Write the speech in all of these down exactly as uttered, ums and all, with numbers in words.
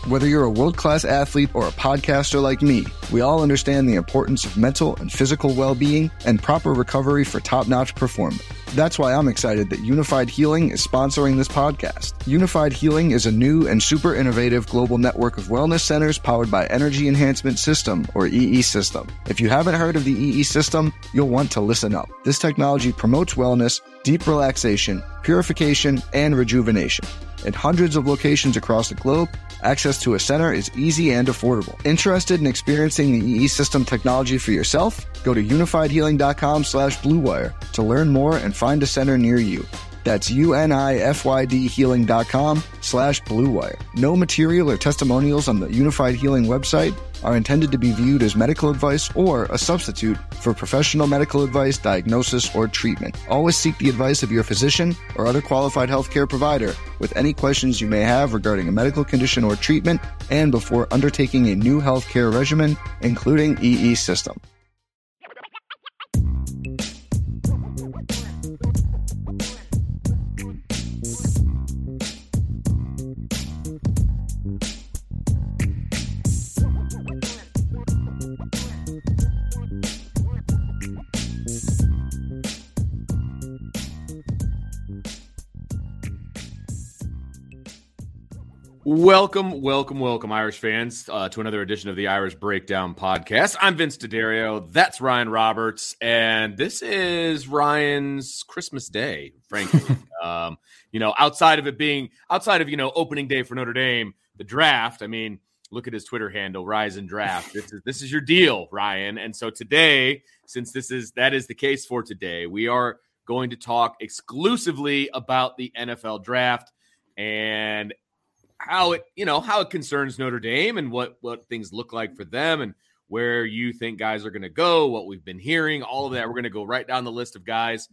Whether you're a world-class athlete or a podcaster like me, we all understand the importance of mental and physical well-being and proper recovery for top-notch performance. That's why I'm excited that Unified Healing is sponsoring this podcast. Unified Healing is a new and super innovative global network of wellness centers powered by Energy Enhancement System, or E E System. If you haven't heard of the E E System, you'll want to listen up. This technology promotes wellness, deep relaxation, purification, and rejuvenation. In hundreds of locations across the globe, access to a center is easy and affordable. Interested in experiencing the E E System technology for yourself? Go to unifiedhealing.com slash bluewire to learn more and find a center near you. That's U-N-I-F-Y-D healing.com slash bluewire. No material or testimonials on the Unified Healing website are intended to be viewed as medical advice or a substitute for professional medical advice, diagnosis, or treatment. Always seek the advice of your physician or other qualified healthcare provider with any questions you may have regarding a medical condition or treatment and before undertaking a new healthcare regimen, including E E System. Welcome, welcome, welcome, Irish fans, uh, to another edition of the Irish Breakdown Podcast. I'm Vince D'Addario. That's Ryan Roberts, and this is Ryan's Christmas Day, frankly. um, you know, outside of it being, outside of, you know, opening day for Notre Dame, the draft, I mean, look at his Twitter handle, Rise and Draft. This is, this is your deal, Ryan. And so today, since this is, that is the case for today, we are going to talk exclusively about the N F L draft and how it, you know, how it concerns Notre Dame and what, what things look like for them and where you think guys are going to go, what we've been hearing, all of that. We're going to go right down the list of guys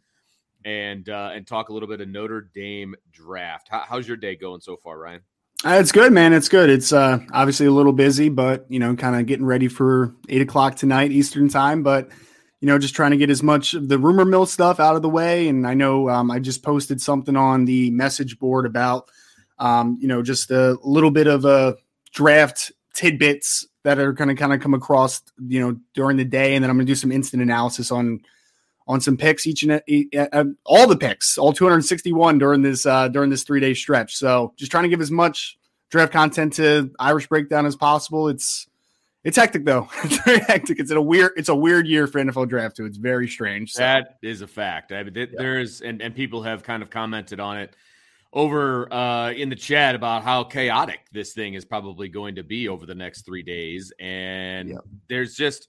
and, uh, and talk a little bit of Notre Dame draft. How, how's your day going so far, Ryan? Uh, it's good, man. It's good. It's uh, obviously a little busy, but, you know, kind of getting ready for eight o'clock tonight Eastern time, but, you know, just trying to get as much of the rumor mill stuff out of the way. And I know um, I just posted something on the message board about, Um, you know, just a little bit of a draft tidbits that are going to kind of come across, you know, during the day. And then I'm going to do some instant analysis on, on some picks, each and uh, all the picks, all two hundred sixty-one during this, uh, during this three day stretch. So just trying to give as much draft content to Irish Breakdown as possible. It's, it's hectic though. It's very hectic. It's a weird, it's a weird year for N F L draft too. It's very strange. So. That is a fact. I mean, th- yeah. there's, and, and people have kind of commented on it over uh, in the chat about how chaotic this thing is probably going to be over the next three days. And yep. there's just,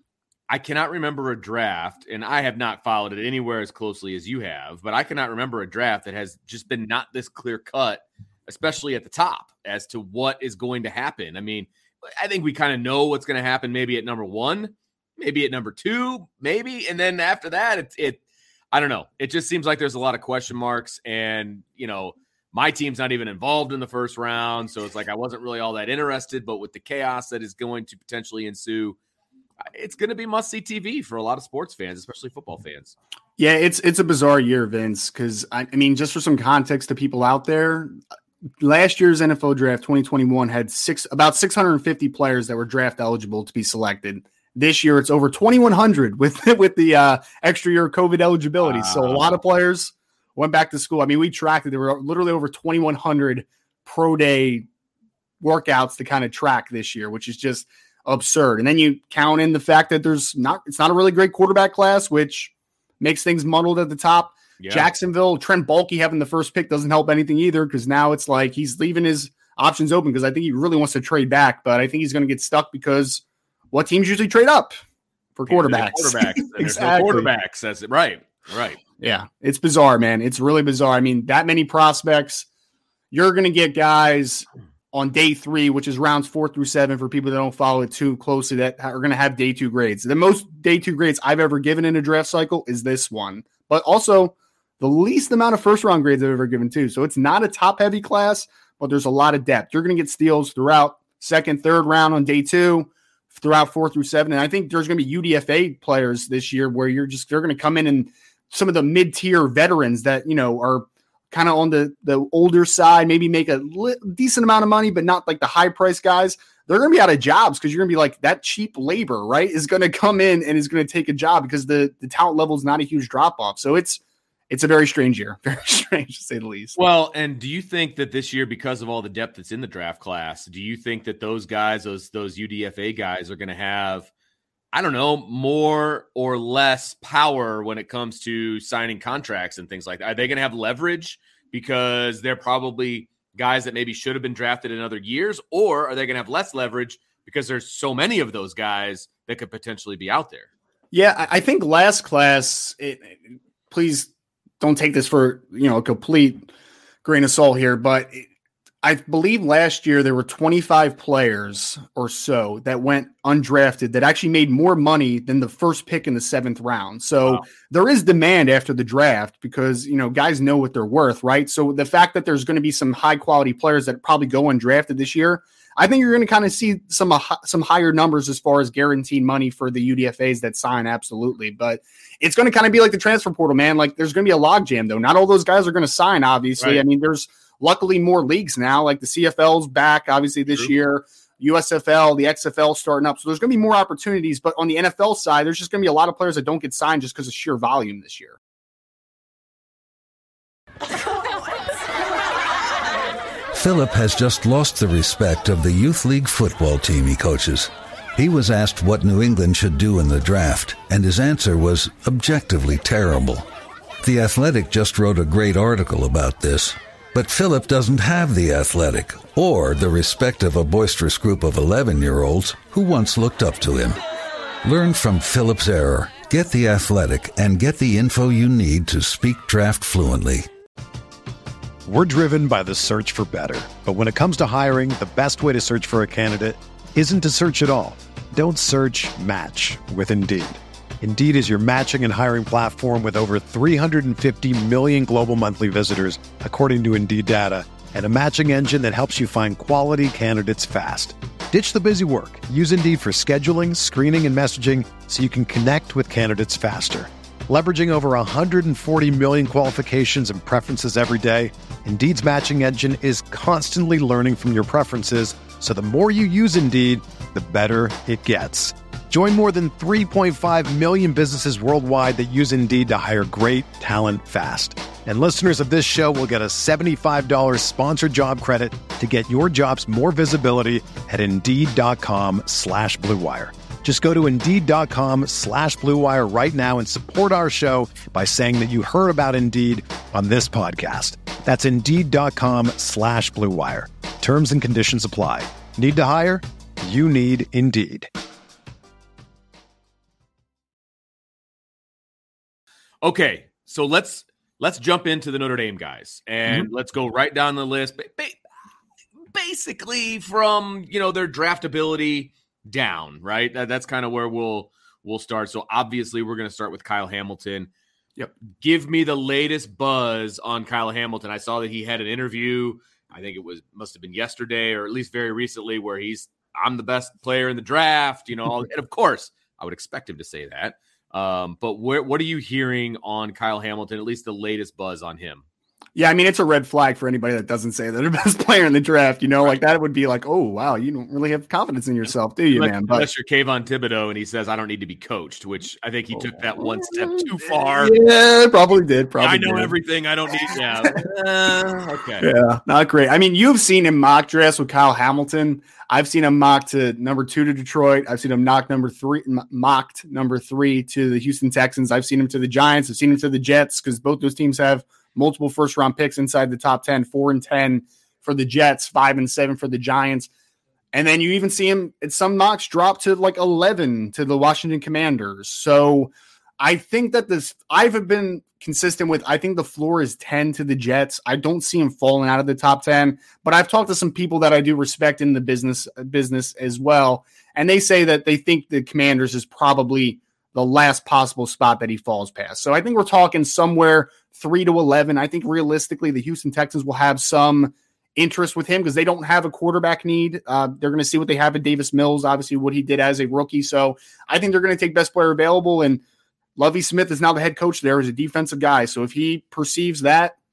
I cannot remember a draft, and I have not followed it anywhere as closely as you have, but I cannot remember a draft that has just been not this clear cut, especially at the top, as to what is going to happen. I mean, I think we kind of know what's going to happen maybe at number one, maybe at number two, maybe. And then after that, it, it I don't know. It just seems like there's a lot of question marks, and, you know, my team's not even involved in the first round. So it's like, I wasn't really all that interested, but with the chaos that is going to potentially ensue, it's going to be must-see T V for a lot of sports fans, especially football fans. Yeah, it's, it's a bizarre year, Vince. Cause I, I mean, just for some context to people out there, last year's N F L draft twenty twenty-one had six, about six hundred fifty players that were draft eligible to be selected. This year, it's over twenty-one hundred with with the uh, extra year COVID eligibility. Wow. So a lot of players went back to school. I mean, we tracked it. There were literally over twenty-one hundred pro day workouts to kind of track this year, which is just absurd. And then you count in the fact that there's not, it's not a really great quarterback class, which makes things muddled at the top. Yeah. Jacksonville, Trent Baalke having the first pick doesn't help anything either, because now it's like he's leaving his options open because I think he really wants to trade back, but I think he's going to get stuck because what teams usually trade up for quarterbacks? Quarterbacks. exactly. No quarterbacks. That's it. Right. Right. Yeah. It's bizarre, man. It's really bizarre. I mean, that many prospects, you're going to get guys on day three, which is rounds four through seven for people that don't follow it too closely, that are going to have day two grades. The most day two grades I've ever given in a draft cycle is this one, but also the least amount of first round grades I've ever given too. So it's not a top heavy class, but there's a lot of depth. You're going to get steals throughout second, third round on day two, throughout four through seven. And I think there's going to be U D F A players this year where you're just, they're going to come in and some of the mid-tier veterans that, you know, are kind of on the, the older side, maybe make a li- decent amount of money, but not like the high price guys, they're going to be out of jobs because you're going to be like that cheap labor, right, is going to come in and is going to take a job because the, the talent level is not a huge drop off. So it's, it's a very strange year, very strange to say the least. Well, and do you think that this year, because of all the depth that's in the draft class, do you think that those guys, those, those U D F A guys are going to have, I don't know, more or less power when it comes to signing contracts and things like that? Are they going to have leverage because they're probably guys that maybe should have been drafted in other years, or are they going to have less leverage because there's so many of those guys that could potentially be out there? Yeah, I think last class, it, please don't take this for, you know, a complete grain of salt here, but it, I believe last year there were twenty-five players or so that went undrafted that actually made more money than the first pick in the seventh round. So wow. There is demand after the draft because, you know, guys know what they're worth, right? So the fact that there's going to be some high quality players that probably go undrafted this year, I think you're going to kind of see some, uh, some higher numbers as far as guaranteed money for the U D F As that sign. Absolutely. But it's going to kind of be like the transfer portal, man. Like there's going to be a logjam though. Not all those guys are going to sign, obviously. Right. I mean, there's, luckily, more leagues now, like the C F L's back, obviously, this True. year, U S F L, the X F L starting up. So there's going to be more opportunities. But on the N F L side, there's just going to be a lot of players that don't get signed just because of sheer volume this year. Philip has just lost the respect of the youth league football team he coaches. He was asked what New England should do in the draft, and his answer was objectively terrible. The Athletic just wrote a great article about this. But Philip doesn't have the Athletic or the respect of a boisterous group of eleven-year-olds who once looked up to him. Learn from Philip's error, get the Athletic, and get the info you need to speak draft fluently. We're driven by the search for better. But when it comes to hiring, the best way to search for a candidate isn't to search at all. Don't search, match with Indeed. Indeed is your matching and hiring platform with over three hundred fifty million global monthly visitors, according to Indeed data, and a matching engine that helps you find quality candidates fast. Ditch the busy work. Use Indeed for scheduling, screening, and messaging so you can connect with candidates faster. Leveraging over one hundred forty million qualifications and preferences every day, Indeed's matching engine is constantly learning from your preferences, so the more you use Indeed, the better it gets. Join more than three point five million businesses worldwide that use Indeed to hire great talent fast. And listeners of this show will get a seventy-five dollars sponsored job credit to get your jobs more visibility at Indeed.com slash Blue Wire. Just go to Indeed.com slash Blue Wire right now and support our show by saying that you heard about Indeed on this podcast. That's Indeed.com slash Blue Wire. Terms and conditions apply. Need to hire? You need Indeed. Okay, so let's let's jump into the Notre Dame guys, and mm-hmm. let's go right down the list. Basically, from you know their draftability down, right? That's kind of where we'll we'll start. So obviously, we're going to start with Kyle Hamilton. Yep. Give me the latest buzz on Kyle Hamilton. I saw that he had an interview. I think it was must have been yesterday, or at least very recently, where he's I'm the best player in the draft. You know, and of course, I would expect him to say that. Um, but where, what are you hearing on Kyle Hamilton, at least the latest buzz on him? Yeah, I mean, it's a red flag for anybody that doesn't say they're the best player in the draft. You know, right. Like that would be like, oh, wow, you don't really have confidence in yourself, do you, unless, man? But, unless you're Kayvon Thibodeau and he says, I don't need to be coached, which I think he took that one step too far. Yeah, probably did. Probably I know did. everything. I don't need, yeah. uh, okay. Yeah, not great. I mean, you've seen him mock drafts with Kyle Hamilton. I've seen him mocked to number two to Detroit. I've seen him knock number three, mocked number three to the Houston Texans. I've seen him to the Giants. I've seen him to the Jets because both those teams have multiple first round picks inside the top ten, four and ten for the Jets, five and seven for the Giants. And then you even see him at some mocks drop to like eleven to the Washington Commanders. So I think that this, I've been consistent with, I think the floor is ten to the Jets. I don't see him falling out of the top ten, but I've talked to some people that I do respect in the business business as well. And they say that they think the Commanders is probably the last possible spot that he falls past. So I think we're talking somewhere three to eleven. I think realistically, the Houston Texans will have some interest with him because they don't have a quarterback need. Uh, they're going to see what they have at Davis Mills, obviously what he did as a rookie. So I think they're going to take best player available. And Lovie Smith is now the head coach there as a defensive guy. So if he perceives that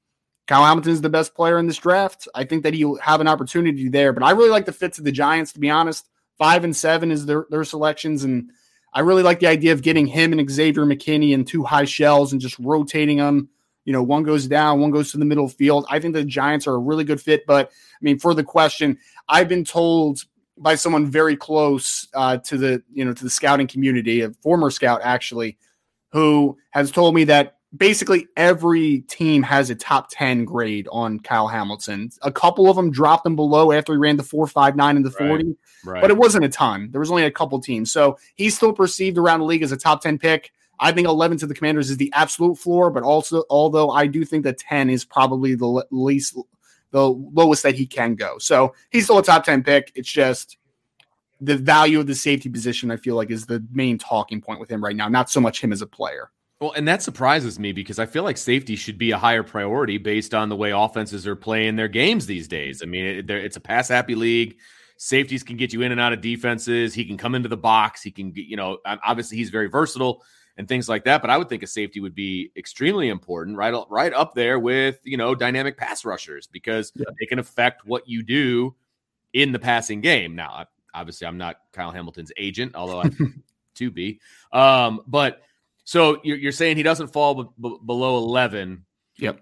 Kyle Hamilton is the best player in this draft. I think that he'll have an opportunity there, but I really like the fits of the Giants, to be honest. Five and seven is their, their selections, and I really like the idea of getting him and Xavier McKinney in two high shells and just rotating them. You know, one goes down, one goes to the middle field. I think the Giants are a really good fit, but I mean, for the question, I've been told by someone very close uh, to the, you know, to the scouting community, a former scout actually, who has told me that basically every team has a top ten grade on Kyle Hamilton. A couple of them dropped him below after he ran the four five nine in the right, forty, right. But it wasn't a ton. There was only a couple teams. So he's still perceived around the league as a top ten pick. I think eleven to the Commanders is the absolute floor, but also, although I do think that ten is probably the least, the lowest that he can go. So he's still a top ten pick. It's just the value of the safety position, I feel like, is the main talking point with him right now, not so much him as a player. Well, and that surprises me because I feel like safety should be a higher priority based on the way offenses are playing their games these days. I mean, it, it's a pass-happy league. Safeties can get you in and out of defenses. He can come into the box. He can, you know, obviously he's very versatile and things like that. But I would think a safety would be extremely important, right, right up there with, you know, dynamic pass rushers because yeah. they can affect what you do in the passing game. Now, obviously, I'm not Kyle Hamilton's agent, although I to be. Um, but so you're, you're saying he doesn't fall b- b- below eleven. Yep.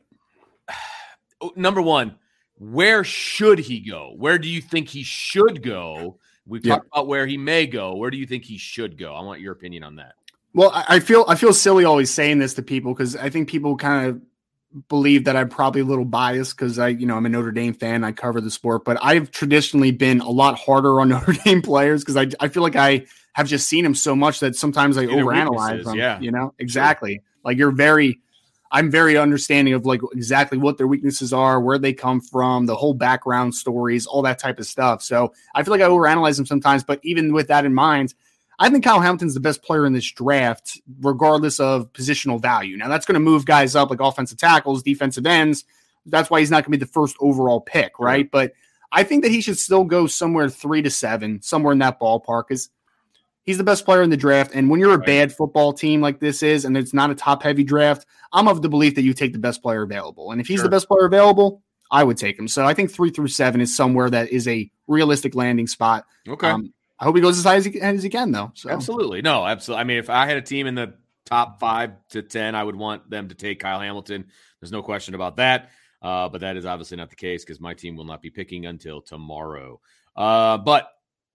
Number one, where should he go? Where do you think he should go? We've yep. talked about where he may go. Where do you think he should go? I want your opinion on that. Well, I feel I feel silly always saying this to people because I think people kind of believe that I'm probably a little biased because I, you know, I'm a Notre Dame fan. I cover the sport, but I've traditionally been a lot harder on Notre Dame players because I, I feel like I have just seen them so much that sometimes I Either overanalyze them. Yeah. You know, exactly. Sure. Like you're very, I'm very understanding of like exactly what their weaknesses are, where they come from, the whole background stories, all that type of stuff. So I feel like I overanalyze them sometimes, but even with that in mind, I think Kyle Hamilton's the best player in this draft, regardless of positional value. Now, that's going to move guys up like offensive tackles, defensive ends. That's why he's not going to be the first overall pick, right? Right. But I think that he should still go somewhere three to seven, somewhere in that ballpark, because he's the best player in the draft. And when you're a right. bad football team like this is, and it's not a top-heavy draft, I'm of the belief that you take the best player available. And if he's sure. the best player available, I would take him. So I think three through seven is somewhere that is a realistic landing spot. Okay. Um, I hope he goes as high as he, as he can, though. So. Absolutely. No, absolutely. I mean, if I had a team in the top five to ten, I would want them to take Kyle Hamilton. There's no question about that. Uh, but that is obviously not the case because my team will not be picking until tomorrow. Uh, but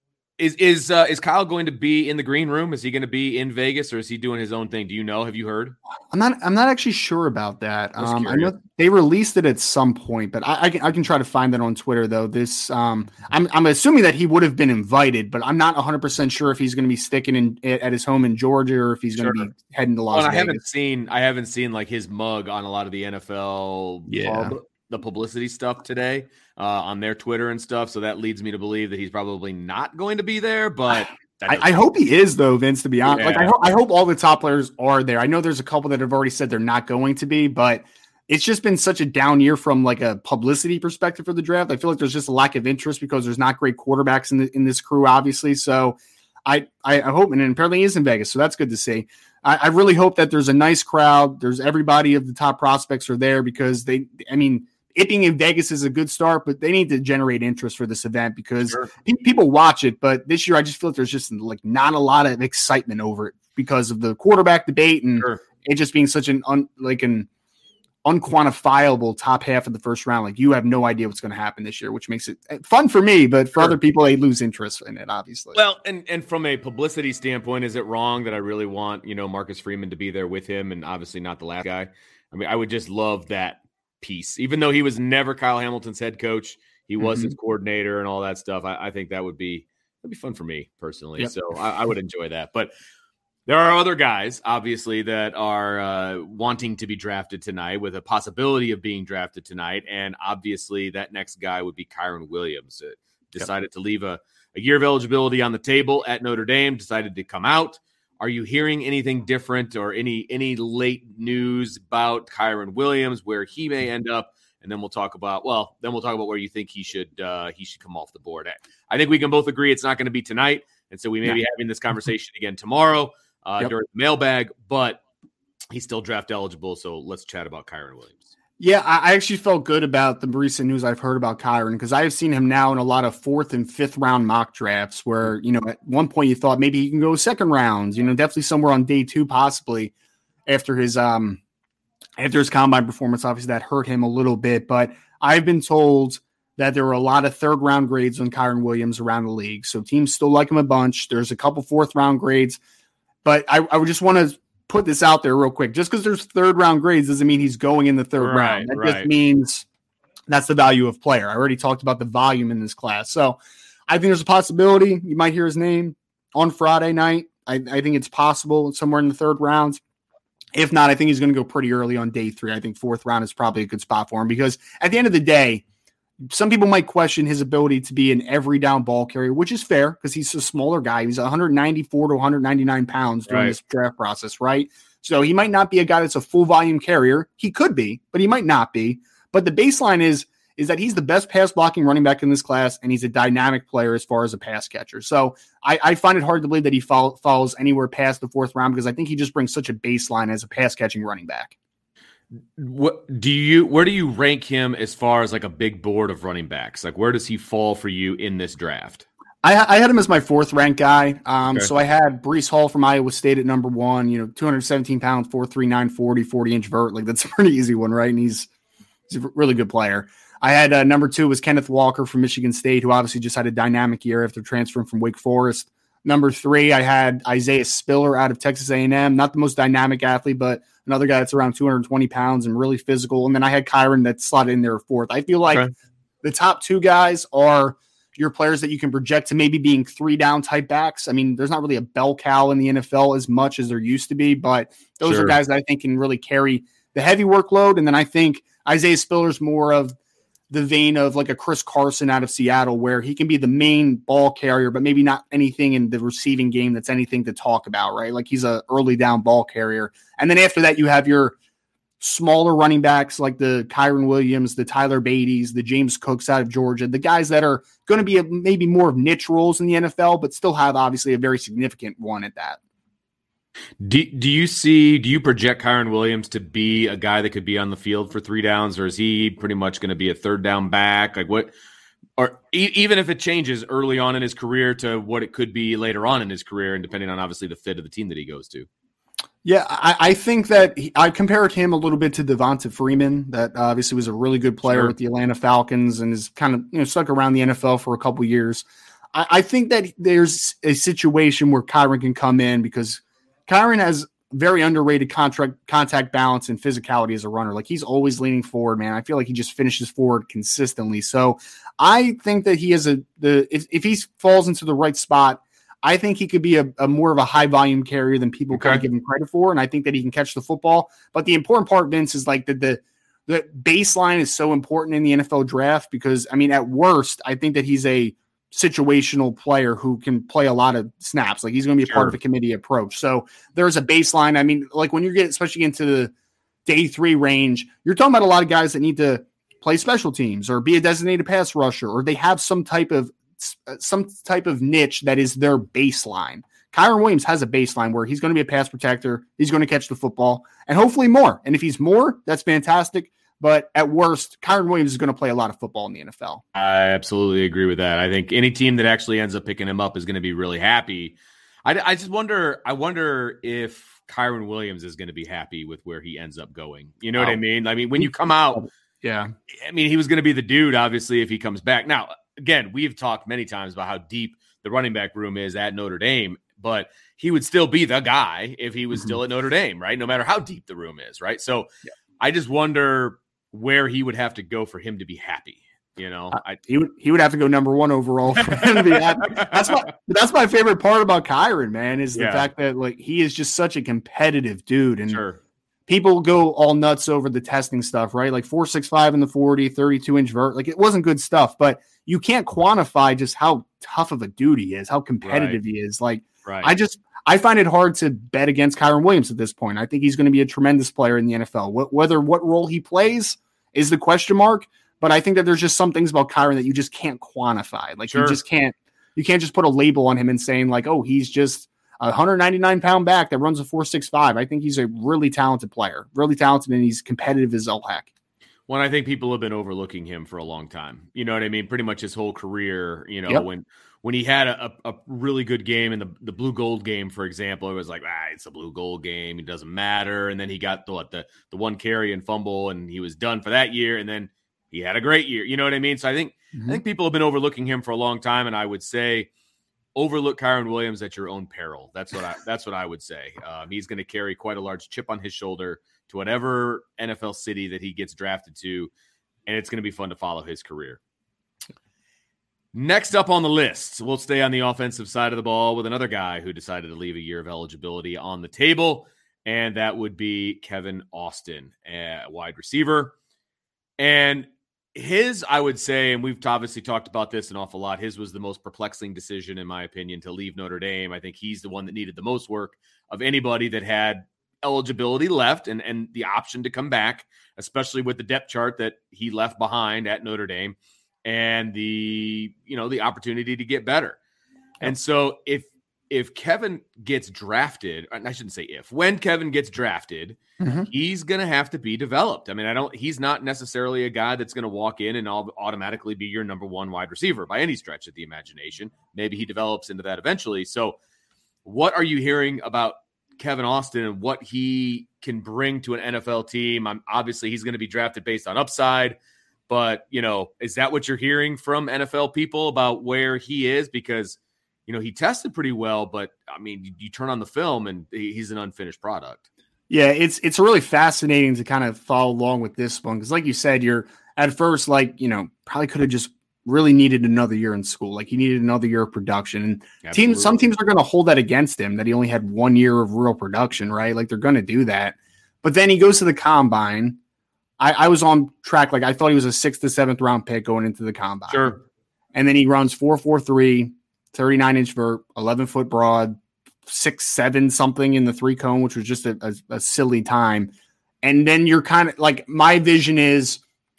is is uh, is Kyle going to be in the green room? Is he going to be in Vegas, or is he doing his own thing? Do you know? Have you heard? I'm not. I'm not actually sure about that. I, um, I know they released it at some point, but I, I can I can try to find that on Twitter though. This um, I'm I'm assuming that he would have been invited, but I'm not one hundred percent sure if he's going to be sticking in at his home in Georgia or if he's going to sure. be heading to Las well, Vegas. I haven't seen I haven't seen like his mug on a lot of the N F L yeah. pub, the publicity stuff today uh, on their Twitter and stuff. So that leads me to believe that he's probably not going to be there, but. I, I hope he is, though, Vince, to be honest. Yeah. Like, I, ho- I hope all the top players are there. I know there's a couple that have already said they're not going to be, but it's just been such a down year from like a publicity perspective for the draft. I feel like there's just a lack of interest because there's not great quarterbacks in the, in this crew, obviously. So I, I, I hope, and apparently he is in Vegas, so that's good to see. I, I really hope that there's a nice crowd. There's everybody of the top prospects are there because they, I mean, it being in Vegas is a good start, but they need to generate interest for this event because sure. pe- people watch it. But this year, I just feel like there's just like not a lot of excitement over it because of the quarterback debate and sure. it just being such an un, like an unquantifiable top half of the first round. Like you have no idea what's going to happen this year, which makes it fun for me, but for sure. other people, they lose interest in it, obviously. Well, and and from a publicity standpoint, is it wrong that I really want you know Marcus Freeman to be there with him, and obviously not the last guy? I mean, I would just love that piece, even though he was never Kyle Hamilton's head coach, he was mm-hmm. his coordinator and all that stuff. I, I think that would be that'd be fun for me personally. Yep. So I, I would enjoy that. But there are other guys, obviously, that are uh, wanting to be drafted tonight with a possibility of being drafted tonight. And obviously that next guy would be Kyren Williams. Uh, decided yep. to leave a, a year of eligibility on the table at Notre Dame, decided to come out. Are you hearing anything different or any any late news about Kyren Williams, where he may end up? And then we'll talk about well, then we'll talk about where you think he should uh, he should come off the board at. I think we can both agree it's not going to be tonight, and so we may yeah. be having this conversation again tomorrow uh, yep. during the mailbag. But he's still draft eligible, so let's chat about Kyren Williams. Yeah, I actually felt good about the recent news I've heard about Kyren because I have seen him now in a lot of fourth and fifth round mock drafts where, you know, at one point you thought maybe he can go second rounds, you know, definitely somewhere on day two, possibly after his um after his combine performance. Obviously that hurt him a little bit, but I've been told that there were a lot of third round grades on Kyren Williams around the league. So teams still like him a bunch. There's a couple fourth round grades, but I, I would just want to put this out there real quick. Just because there's third round grades doesn't mean he's going in the third right, round. That right. just means that's the value of player. I already talked about the volume in this class. So I think there's a possibility you might hear his name on Friday night. I, I think it's possible somewhere in the third round. If not, I think he's going to go pretty early on day three. I think fourth round is probably a good spot for him because at the end of the day, some people might question his ability to be an every down ball carrier, which is fair because he's a smaller guy. He's one ninety-four to one ninety-nine pounds during right. this draft process, right? So he might not be a guy that's a full volume carrier. He could be, but he might not be. But the baseline is, is that he's the best pass blocking running back in this class, and he's a dynamic player as far as a pass catcher. So I, I find it hard to believe that he follow, falls anywhere past the fourth round because I think he just brings such a baseline as a pass catching running back. What do you? Where do you rank him as far as like a big board of running backs? Like, where does he fall for you in this draft? I, I had him as my fourth ranked guy. Um, Okay. So I had Breece Hall from Iowa State at number one. You know, two seventeen pounds, four three nine, forty, forty inch vert. Like that's a pretty easy one, right? And he's he's a really good player. I had uh, number two was Kenneth Walker from Michigan State, who obviously just had a dynamic year after transferring from Wake Forest. Number three, I had Isaiah Spiller out of Texas A and M. Not the most dynamic athlete, but another guy that's around two hundred twenty pounds and really physical. And then I had Kyren that slotted in there fourth. I feel like Okay. the top two guys are your players that you can project to maybe being three down type backs. I mean, there's not really a bell cow in the N F L as much as there used to be, but those Sure. are guys that I think can really carry the heavy workload. And then I think Isaiah Spiller's more of the vein of like a Chris Carson out of Seattle, where he can be the main ball carrier, but maybe not anything in the receiving game that's anything to talk about, right? Like he's a early down ball carrier. And then after that, you have your smaller running backs like the Kyren Williams, the Tyler Beatties, the James Cooks out of Georgia, the guys that are going to be a, maybe more of niche roles in the N F L, but still have obviously a very significant one at that. Do, do you see, do you project Kyren Williams to be a guy that could be on the field for three downs, or is he pretty much going to be a third down back? Like what, or e- even if it changes early on in his career to what it could be later on in his career, and depending on obviously the fit of the team that he goes to? Yeah, I, I think that he, I compared him a little bit to Devonta Freeman, that obviously was a really good player Sure. with the Atlanta Falcons and is kind of, you know, stuck around the N F L for a couple years. I, I think that there's a situation where Kyren can come in because Kyren has very underrated contract contact balance and physicality as a runner. Like he's always leaning forward, man. I feel like he just finishes forward consistently. So I think that he has a the if, if he falls into the right spot, I think he could be a, a more of a high volume carrier than people Okay. kind of give him credit for. And I think that he can catch the football. But the important part, Vince, is like the, the, the baseline is so important in the N F L draft because, I mean, at worst, I think that he's a situational player who can play a lot of snaps. Like he's going to be a Sure. part of the committee approach. So there's a baseline. I mean, like when you get, especially into the day three range, you're talking about a lot of guys that need to play special teams or be a designated pass rusher, or they have some type of some type of niche that is their baseline. Kyren Williams has a baseline where he's going to be a pass protector. He's going to catch the football and hopefully more. And if he's more, that's fantastic. But at worst, Kyren Williams is going to play a lot of football in the N F L. I absolutely agree with that. I think any team that actually ends up picking him up is going to be really happy. I, I just wonder, I wonder if Kyren Williams is going to be happy with where he ends up going. You know what I Oh. mean? I mean, when you come out, Yeah. I mean, he was going to be the dude, obviously, if he comes back. Now, again, we've talked many times about how deep the running back room is at Notre Dame, but he would still be the guy if he was Mhm. still at Notre Dame, right? No matter how deep the room is, right? So Yeah. I just wonder where he would have to go for him to be happy. You know, I, He would he would have to go number one overall for him to be happy. That's my that's my favorite part about Kyren, man, is the Yeah. fact that like he is just such a competitive dude. And sure. people go all nuts over the testing stuff, right? Like four six five in the forty, thirty-two inch vert. Like it wasn't good stuff, but you can't quantify just how tough of a dude he is, how competitive he is. Like Right. I just I find it hard to bet against Kyren Williams at this point. I think he's going to be a tremendous player in the N F L. Wh- Whether what role he plays is the question mark, but I think that there's just some things about Kyren that you just can't quantify. Like Sure. you just can't you can't just put a label on him and saying like, oh, he's just a one ninety-nine pound back that runs a four six five. I think he's a really talented player, really talented, and he's competitive as all heck. Well, I think people have been overlooking him for a long time. You know what I mean? Pretty much his whole career, you know, Yep. when when he had a, a really good game in the, the blue gold game, for example, it was like, ah, it's a blue gold game. It doesn't matter. And then he got the, what, the, the one carry and fumble, and he was done for that year. And then he had a great year. You know what I mean? So I think, mm-hmm. I think people have been overlooking him for a long time. And I would say overlook Kyren Williams at your own peril. That's what I, that's what I would say. Um, he's going to carry quite a large chip on his shoulder to whatever N F L city that he gets drafted to. And it's going to be fun to follow his career. Next up on the list, we'll stay on the offensive side of the ball with another guy who decided to leave a year of eligibility on the table, and that would be Kevin Austin, a wide receiver. And his, I would say, and we've obviously talked about this an awful lot, his was the most perplexing decision, in my opinion, to leave Notre Dame. I think he's the one that needed the most work of anybody that had eligibility left and, and the option to come back, especially with the depth chart that he left behind at Notre Dame. And the, you know, the opportunity to get better. And so if, if Kevin gets drafted, and I shouldn't say if, when Kevin gets drafted, mm-hmm. he's going to have to be developed. I mean, I don't, he's not necessarily a guy that's going to walk in and all, automatically be your number one wide receiver by any stretch of the imagination. Maybe he develops into that eventually. So what are you hearing about Kevin Austin and what he can bring to an N F L team? I'm obviously he's going to be drafted based on upside. But, you know, is that what you're hearing from N F L people about where he is? Because, you know, he tested pretty well, but, I mean, you, you turn on the film and he's an unfinished product. Yeah, it's it's really fascinating to kind of follow along with this one. Because like you said, you're at first like, you know, probably could have just really needed another year in school. Like he needed another year of production. And Absolutely. teams, some teams are going to hold that against him, that he only had one year of real production, right? Like they're going to do that. But then he goes to the combine. I, I was on track. Like I thought he was a sixth to seventh round pick going into the combine. Sure. And then he runs four four three, thirty-nine inch vert, eleven foot broad, six seven something in the three cone, which was just a, a, a silly time. And then you're kind of like, my vision is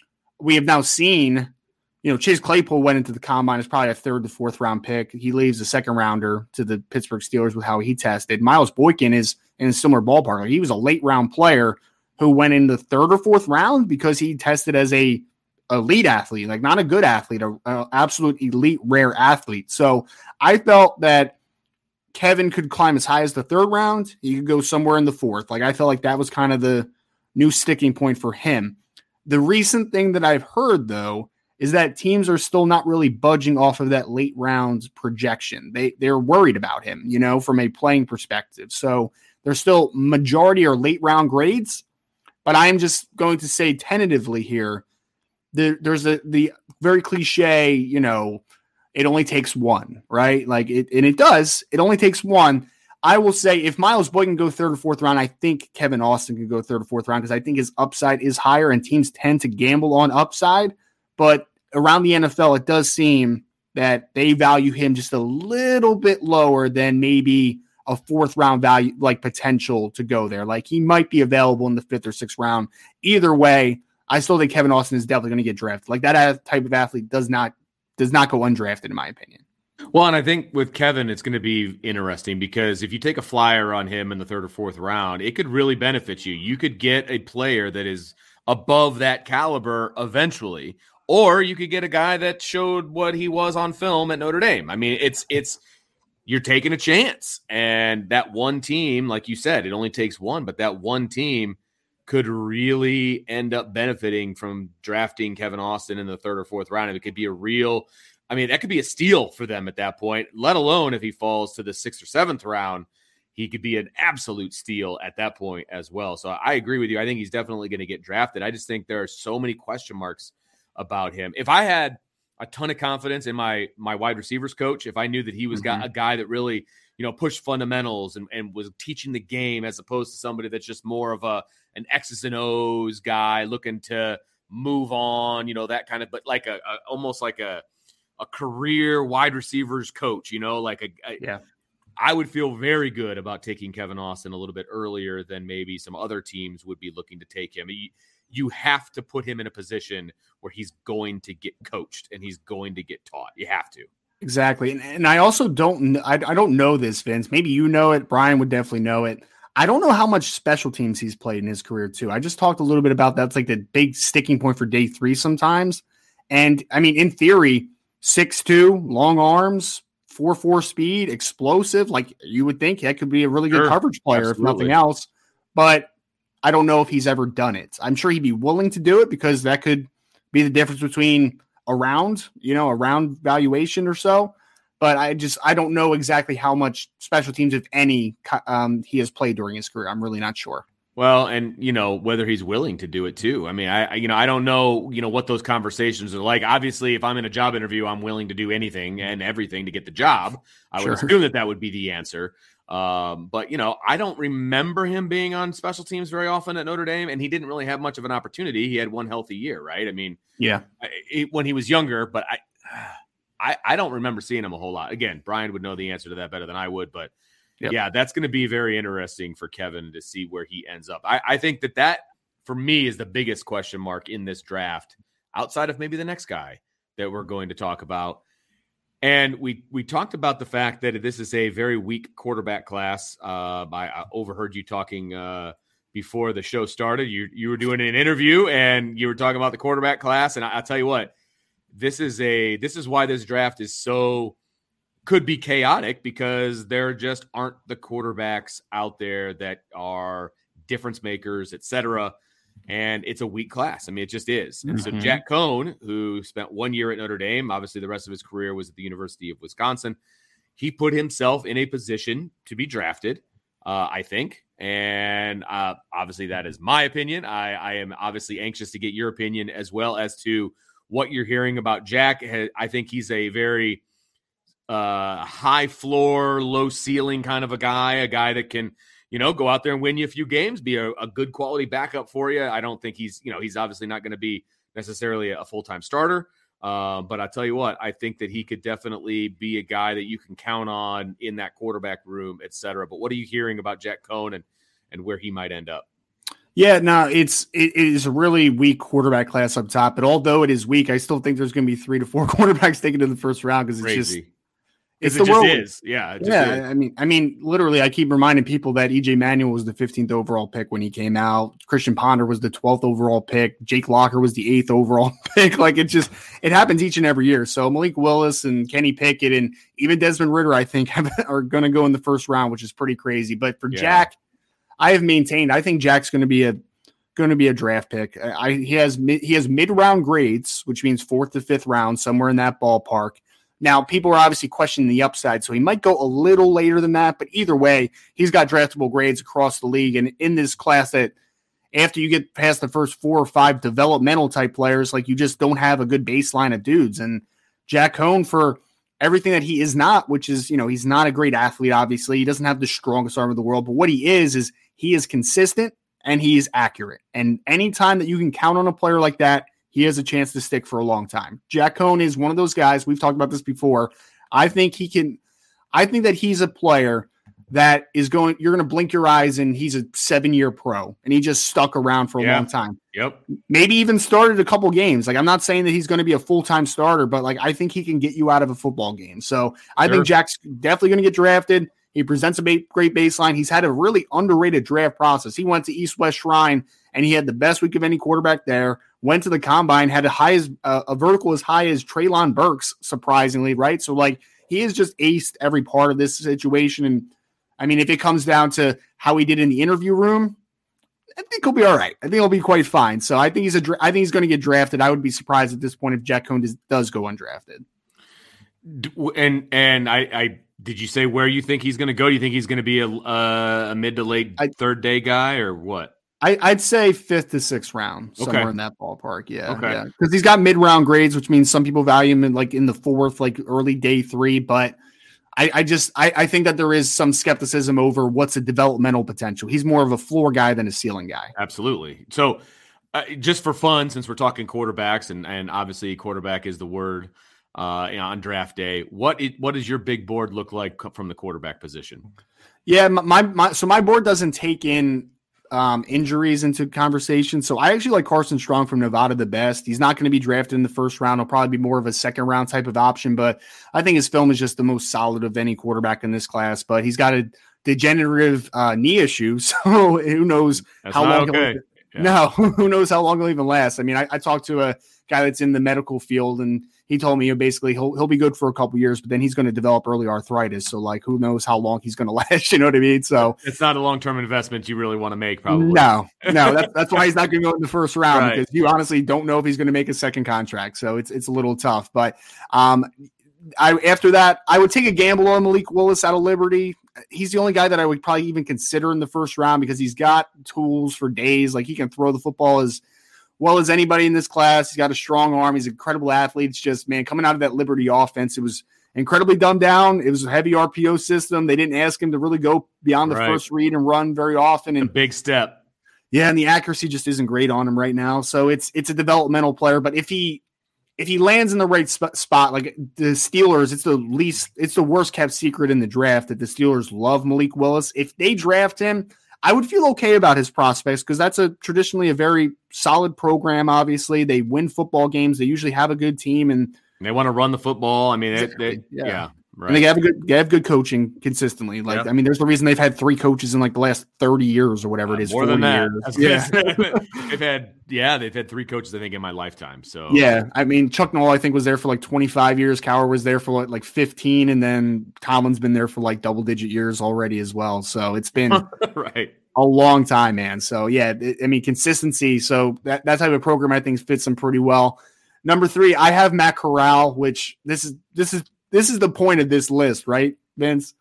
we have now seen, you know, Chase Claypool went into the combine as probably a third to fourth round pick. He leaves a second rounder to the Pittsburgh Steelers with how he tested. Miles Boykin is in a similar ballpark. Like he was a late round player who went in the third or fourth round because he tested as a elite athlete, like not a good athlete, a, a absolute elite, rare athlete. So I felt that Kevin could climb as high as the third round. He could go somewhere in the fourth. Like I felt like that was kind of the new sticking point for him. The recent thing that I've heard though, is that teams are still not really budging off of that late rounds projection. They they're worried about him, you know, from a playing perspective. So they're still majority or late round grades. But I'm just going to say tentatively here, there, there's a, the very cliche, you know, it only takes one, right? Like it, and it does. It only takes one. I will say if Miles Boykin can go third or fourth round, I think Kevin Austin could go third or fourth round because I think his upside is higher and teams tend to gamble on upside. But around the N F L, it does seem that they value him just a little bit lower than maybe a fourth round value, like potential to go there. Like he might be available in the fifth or sixth round. Either way, I still think Kevin Austin is definitely going to get drafted. Like that type of athlete does not, does not go undrafted in my opinion. Well, and I think with Kevin, it's going to be interesting because if you take a flyer on him in the third or fourth round, it could really benefit you. You could get a player that is above that caliber eventually, or you could get a guy that showed what he was on film at Notre Dame. I mean, it's, it's, you're taking a chance. And that one team, like you said, it only takes one, but that one team could really end up benefiting from drafting Kevin Austin in the third or fourth round. And it could be a real, I mean, that could be a steal for them at that point, let alone if he falls to the sixth or seventh round, he could be an absolute steal at that point as well. So I agree with you. I think he's definitely going to get drafted. I just think there are so many question marks about him. If I had a ton of confidence in my my wide receivers coach, if I knew that he was mm-hmm. got a guy that really, you know, pushed fundamentals and, and was teaching the game as opposed to somebody that's just more of a an X's and O's guy looking to move on, you know, that kind of, but like a, a almost like a a career wide receivers coach, you know, like a, a yeah. I would feel very good about taking Kevin Austin a little bit earlier than maybe some other teams would be looking to take him. He, you have to put him in a position where he's going to get coached and he's going to get taught. You have to. Exactly. And, and I also don't, I, I don't know this, Vince. Maybe you know it. Brian would definitely know it. I don't know how much special teams he's played in his career too. I just talked a little bit about that's like the big sticking point for day three sometimes. And I mean, in theory, six two, long arms, four four speed, explosive. Like you would think that could be a really good Sure. coverage player, Absolutely. if nothing else. But I don't know if he's ever done it. I'm sure he'd be willing to do it because that could be the difference between a round, you know, a round valuation or so. But I just, I don't know exactly how much special teams, if any, um, he has played during his career. I'm really not sure. Well, and, you know, whether he's willing to do it too. I mean, I, I, you know, I don't know, you know, what those conversations are like. Obviously, if I'm in a job interview, I'm willing to do anything and everything to get the job. I Sure. would assume that that would be the answer. Um, but, you know, I don't remember him being on special teams very often at Notre Dame, and he didn't really have much of an opportunity. He had one healthy year, right? I mean, Yeah. I, when he was younger, but I, I, I don't remember seeing him a whole lot. Again, Brian would know the answer to that better than I would, but Yep. yeah, that's going to be very interesting for Kevin to see where he ends up. I, I think that that, for me, is the biggest question mark in this draft, outside of maybe the next guy that we're going to talk about. And we we talked about the fact that this is a very weak quarterback class. Uh, I, I overheard you talking uh, before the show started. You you were doing an interview and you were talking about the quarterback class. And I, I'll tell you what, this is a this is why this draft is so could be chaotic, because there just aren't the quarterbacks out there that are difference makers, et cetera. And it's a weak class. I mean, it just is. And Mm-hmm. so Jack Cohn, who spent one year at Notre Dame, obviously the rest of his career was at the University of Wisconsin, he put himself in a position to be drafted, uh, I think. And uh, obviously that is my opinion. I, I am obviously anxious to get your opinion as well as to what you're hearing about Jack. I think he's a very uh, high floor, low ceiling kind of a guy, a guy that can, you know, go out there and win you a few games, be a, a good quality backup for you. I don't think he's, you know, he's obviously not going to be necessarily a full-time starter. Uh, but I tell you what, I think that he could definitely be a guy that you can count on in that quarterback room, et cetera. But what are you hearing about Jack Cohn and, and where he might end up? Yeah, no, it's it, it is a really weak quarterback class up top. But although it is weak, I still think there's going to be three to four quarterbacks taken in the first round because it's Crazy. just It's it's it the just world. is. Yeah. It just Yeah, is. I mean, I mean, literally, I keep reminding people that E J Manuel was the fifteenth overall pick when he came out. Christian Ponder was the twelfth overall pick. Jake Locker was the eighth overall pick. Like it just, it happens each and every year. So Malik Willis and Kenny Pickett and even Desmond Ridder, I think, have, are going to go in the first round, which is pretty crazy. But for Yeah. Jack, I have maintained. I think Jack's going to be a going to be a draft pick. I he has mid, he has mid round grades, which means fourth to fifth round, somewhere in that ballpark. Now, people are obviously questioning the upside, so he might go a little later than that. But either way, he's got draftable grades across the league. And in this class that after you get past the first four or five developmental type players, like you just don't have a good baseline of dudes. And Jack Cohn, for everything that he is not, which is, you know, he's not a great athlete, obviously. He doesn't have the strongest arm in the world. But what he is, is he is consistent and he is accurate. And anytime that you can count on a player like that, he has a chance to stick for a long time. Jack Cohn is one of those guys. We've talked about this before. I think he can, I think that he's a player that is going, you're going to blink your eyes and he's a seven year pro and he just stuck around for a Yeah. long time. Yep. Maybe even started a couple games. Like I'm not saying that he's going to be a full-time starter, but like, I think he can get you out of a football game. So I Sure. think Jack's definitely going to get drafted. He presents a ba- great baseline. He's had a really underrated draft process. He went to East West Shrine and he had the best week of any quarterback there. Went to the combine, had a high as uh, a vertical as high as Treylon Burks, surprisingly, right? So like he has just aced every part of this situation. And I mean, if it comes down to how he did in the interview room, I think he'll be all right. I think he'll be quite fine. So I think he's a. Dra- I think he's going to get drafted. I would be surprised at this point if Jack Cohn does, does go undrafted. And and I, I did you say where you think he's going to go? Do you think he's going to be a, uh, a mid to late I- third day guy or what? I, I'd say fifth to sixth round, somewhere Okay. in that ballpark. Yeah, Okay. yeah, because he's got mid round grades, which means some people value him in like in the fourth, like early day three. But I, I just I, I think that there is some skepticism over what's a developmental potential. He's more of a floor guy than a ceiling guy. Absolutely. So uh, just for fun, since we're talking quarterbacks and, and obviously quarterback is the word uh, you know, on draft day, what it, what does your big board look like from the quarterback position? Yeah, my, my, my so my board doesn't take in um, injuries into conversation. So I actually like Carson Strong from Nevada the best. He's not going to be drafted in the first round. He'll probably be more of a second round type of option, but I think his film is just the most solid of any quarterback in this class. But he's got a degenerative uh, knee issue, so who knows That's how long okay. he'll, yeah. no, who knows how long he'll even last. I mean, I, I talked to a guy that's in the medical field, and he told me, you know, basically he'll he'll be good for a couple years, but then he's going to develop early arthritis. So, like, who knows how long he's going to last? You know what I mean? So it's not a long term investment you really want to make, probably. No, no, that's that's why he's not going to go in the first round Right. because you honestly don't know if he's going to make a second contract. So it's it's a little tough. But um, I after that, I would take a gamble on Malik Willis out of Liberty. He's the only guy that I would probably even consider in the first round because he's got tools for days. Like, he can throw the football as well as anybody in this class. He's got a strong arm. He's an incredible athlete. It's just, man, coming out of that Liberty offense, it was incredibly dumbed down. It was a heavy R P O system. They didn't ask him to really go beyond the Right. first read and run very often. And A big step. yeah, and the accuracy just isn't great on him right now. So it's it's a developmental player. But if he if he lands in the right sp- spot, like the Steelers, it's the least, it's the worst kept secret in the draft that the Steelers love Malik Willis. If they draft him, I would feel okay about his prospects because that's a traditionally a very solid program. Obviously, they win football games. They usually have a good team, and They want to run the football. I mean, they, Exactly. they, Yeah. yeah. Right. and they have a good they have good coaching consistently. Like, Yep. I mean, there's the reason they've had three coaches in like the last thirty years or whatever it is. More than forty that. years. I was gonna Yeah. say, they've had, yeah, they've had three coaches, I think, in my lifetime. So Yeah, I mean, Chuck Noll, I think, was there for like twenty-five years. Cowher was there for like fifteen, and then Tomlin's been there for like double-digit years already as well. So it's been right. a long time, man. So yeah, it, I mean, consistency. So that, that type of program, I think, fits them pretty well. Number three, I have Matt Corral, which this is this is this is the point of this list, right, Vince?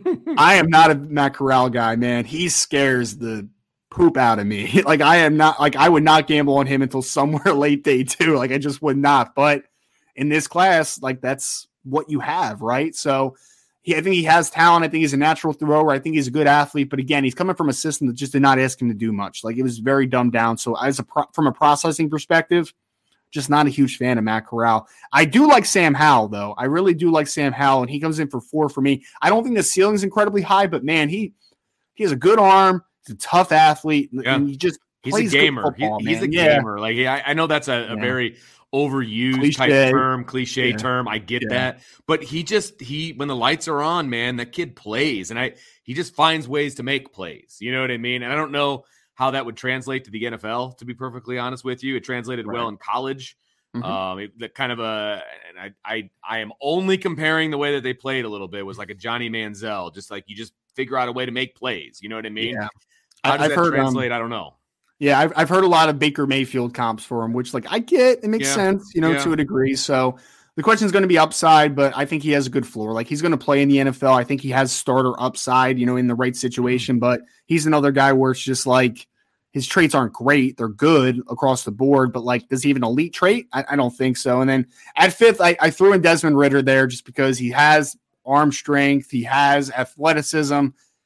I am not a Matt Corral guy, man. He scares the poop out of me. Like, I am not like I would not gamble on him until somewhere late day two. Like, I just would not. But in this class, like, that's what you have, right? So he, I think he has talent. I think he's a natural thrower. I think he's a good athlete. But again, he's coming from a system that just did not ask him to do much. Like, it was very dumbed down. So as a pro, from a processing perspective, just not a huge fan of Matt Corral. I do like Sam Howell, though. I really do like Sam Howell, and he comes in for four for me. I don't think the ceiling is incredibly high, but man, he he has a good arm. He's a tough athlete, Yeah. and he just He's plays a gamer. good football, He- he's man. a Yeah. gamer. Like, I, I know that's a, a Yeah. very overused Cliche. type term, cliche Yeah. term. I get Yeah. that, but he just he when the lights are on, man, that kid plays, and I he just finds ways to make plays. You know what I mean? And I don't know how that would translate to the N F L. To be perfectly honest with you, it translated Right. well in college. Mhm. Um, it, that kind of a, and I, I, I am only comparing the way that they played a little bit was like a Johnny Manziel, just like you just figure out a way to make plays. You know what I mean? Yeah. How does I've that heard, um, translate? I don't know. Yeah, I've, I've heard a lot of Baker Mayfield comps for him, which, like, I get. It makes Yeah. sense, you know, Yeah. to a degree. So the question is going to be upside, but I think he has a good floor. Like, he's going to play in the N F L. I think he has starter upside, you know, in the right situation. But he's another guy where it's just like his traits aren't great. They're good across the board, but, like, does he have an elite trait? I, I don't think so. And then at fifth, I, I threw in Desmond Ridder there just because he has arm strength. He has athleticism.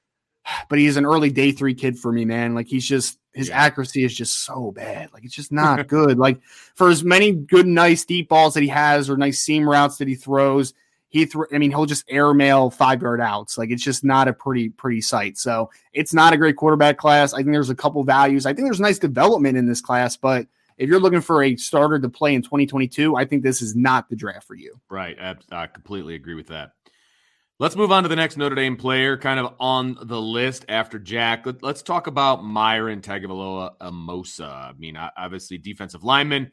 But he's an early day three kid for me, man. Like, he's just, his Yeah. accuracy is just so bad. Like, it's just not good. Like, for as many good, nice deep balls that he has or nice seam routes that he throws, he throw, I mean, he'll just airmail five yard outs. Like, it's just not a pretty, pretty sight. So it's not a great quarterback class. I think there's a couple values. I think there's nice development in this class, but if you're looking for a starter to play in twenty twenty-two, I think this is not the draft for you. Right. I, I completely agree with that. Let's move on to the next Notre Dame player kind of on the list after Jack. Let, let's talk about Myron Tagovailoa Amosa. I mean, obviously defensive lineman,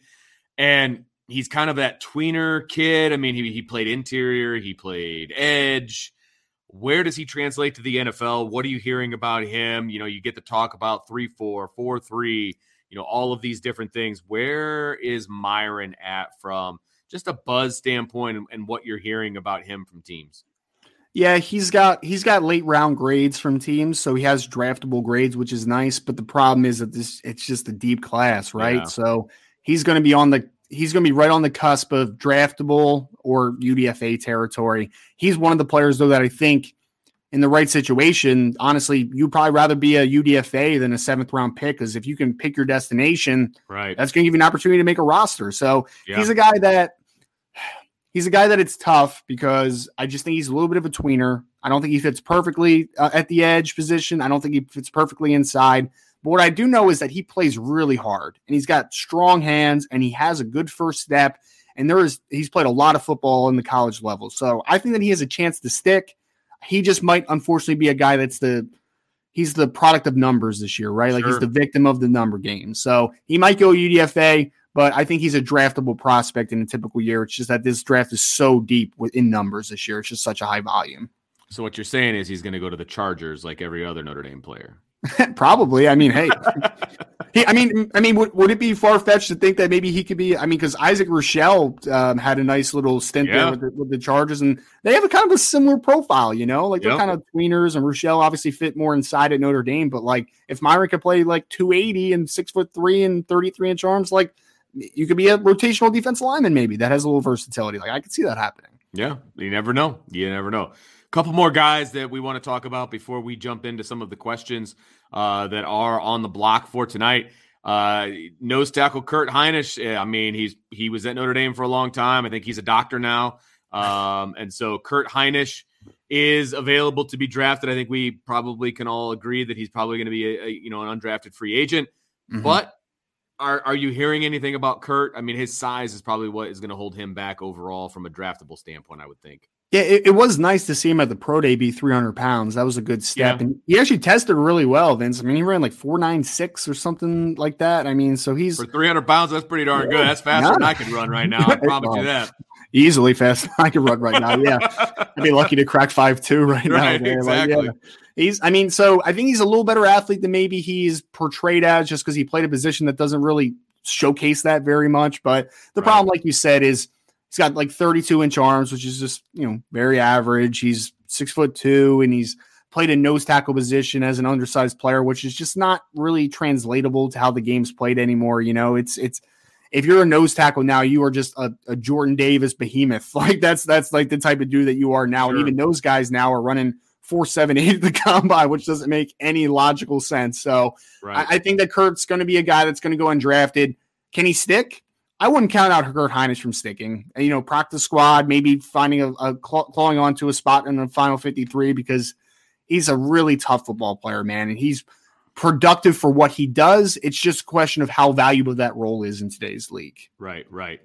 and he's kind of that tweener kid. I mean, he, he played interior, he played edge. Where does he translate to the N F L? What are you hearing about him? You know, you get to talk about three four, four three, you know, all of these different things. Where is Myron at from just a buzz standpoint and, and what you're hearing about him from teams? Yeah, he's got he's got late round grades from teams, so he has draftable grades, which is nice. But the problem is that this it's just a deep class, right? Yeah. So he's going to be on the he's going to be right on the cusp of draftable or U D F A territory. He's one of the players, though, that I think in the right situation, honestly, you'd probably rather be a U D F A than a seventh round pick, because if you can pick your destination, Right. that's going to give you an opportunity to make a roster. So Yeah. he's a guy that. He's a guy that it's tough because I just think he's a little bit of a tweener. I don't think he fits perfectly uh, at the edge position. I don't think he fits perfectly inside, But what I do know is that he plays really hard, and he's got strong hands, and he has a good first step. And there is he's played a lot of football in the college level. So I think that he has a chance to stick. He just might unfortunately be a guy that's the he's the product of numbers this year, right? Like Sure. he's the victim of the number game. So he might go U D F A, but I think he's a draftable prospect in a typical year. It's just that this draft is so deep within numbers this year. It's just such a high volume. So what you're saying is he's going to go to the Chargers like every other Notre Dame player. Probably. I mean, hey, he, I mean, I mean, would, would it be far fetched to think that maybe he could be? I mean, because Isaac Rochelle um, had a nice little stint Yeah. there with the, with the Chargers, and they have a kind of a similar profile, you know, like they're Yep. kind of tweeners, and Rochelle obviously fit more inside at Notre Dame. But like, if Myron could play like two eighty and six foot three and thirty-three inch arms, like you could be a rotational defensive lineman, maybe that has a little versatility. Like I could see that happening. Yeah, you never know. You never know. Couple more guys that we want to talk about before we jump into some of the questions uh, that are on the block for tonight. Uh, nose tackle Kurt Hinish. I mean, he's he was at Notre Dame for a long time. I think he's a doctor now. Um, and so Kurt Hinish is available to be drafted. I think we probably can all agree that he's probably going to be a, a you know an undrafted free agent. Mhm. But are are you hearing anything about Kurt? I mean, his size is probably what is going to hold him back overall from a draftable standpoint, I would think. Yeah, it, it was nice to see him at the pro day be three hundred pounds. That was a good step. Yeah. And he actually tested really well, Vince. I mean, he ran like four ninety-six or something like that. I mean, so he's For three hundred pounds, that's pretty darn good. That's faster Yeah. than I can run right now. I promise you that. easily fast. I can run right now. Yeah. I'd be lucky to crack five two right now. Right, man. Like, exactly. yeah. He's, I mean, so I think he's a little better athlete than maybe he's portrayed as just because he played a position that doesn't really showcase that very much. But the Right. problem, like you said, is he's got like thirty-two inch arms, which is just, you know, very average. He's six foot two and he's played a nose tackle position as an undersized player, which is just not really translatable to how the game's played anymore. You know, it's, it's, if you're a nose tackle now, you are just a, a Jordan Davis behemoth. Like that's, that's like the type of dude that you are now. Sure. And even those guys now are running four, seven, eight at the combine, which doesn't make any logical sense. So Right. I, I think that Kurt's going to be a guy that's going to go undrafted. Can he stick? I wouldn't count out Kurt Hinish from sticking. You know, practice squad, maybe finding a, a claw, clawing onto a spot in the final fifty-three because he's a really tough football player, man, and he's productive for what he does. It's just a question of how valuable that role is in today's league. Right, right.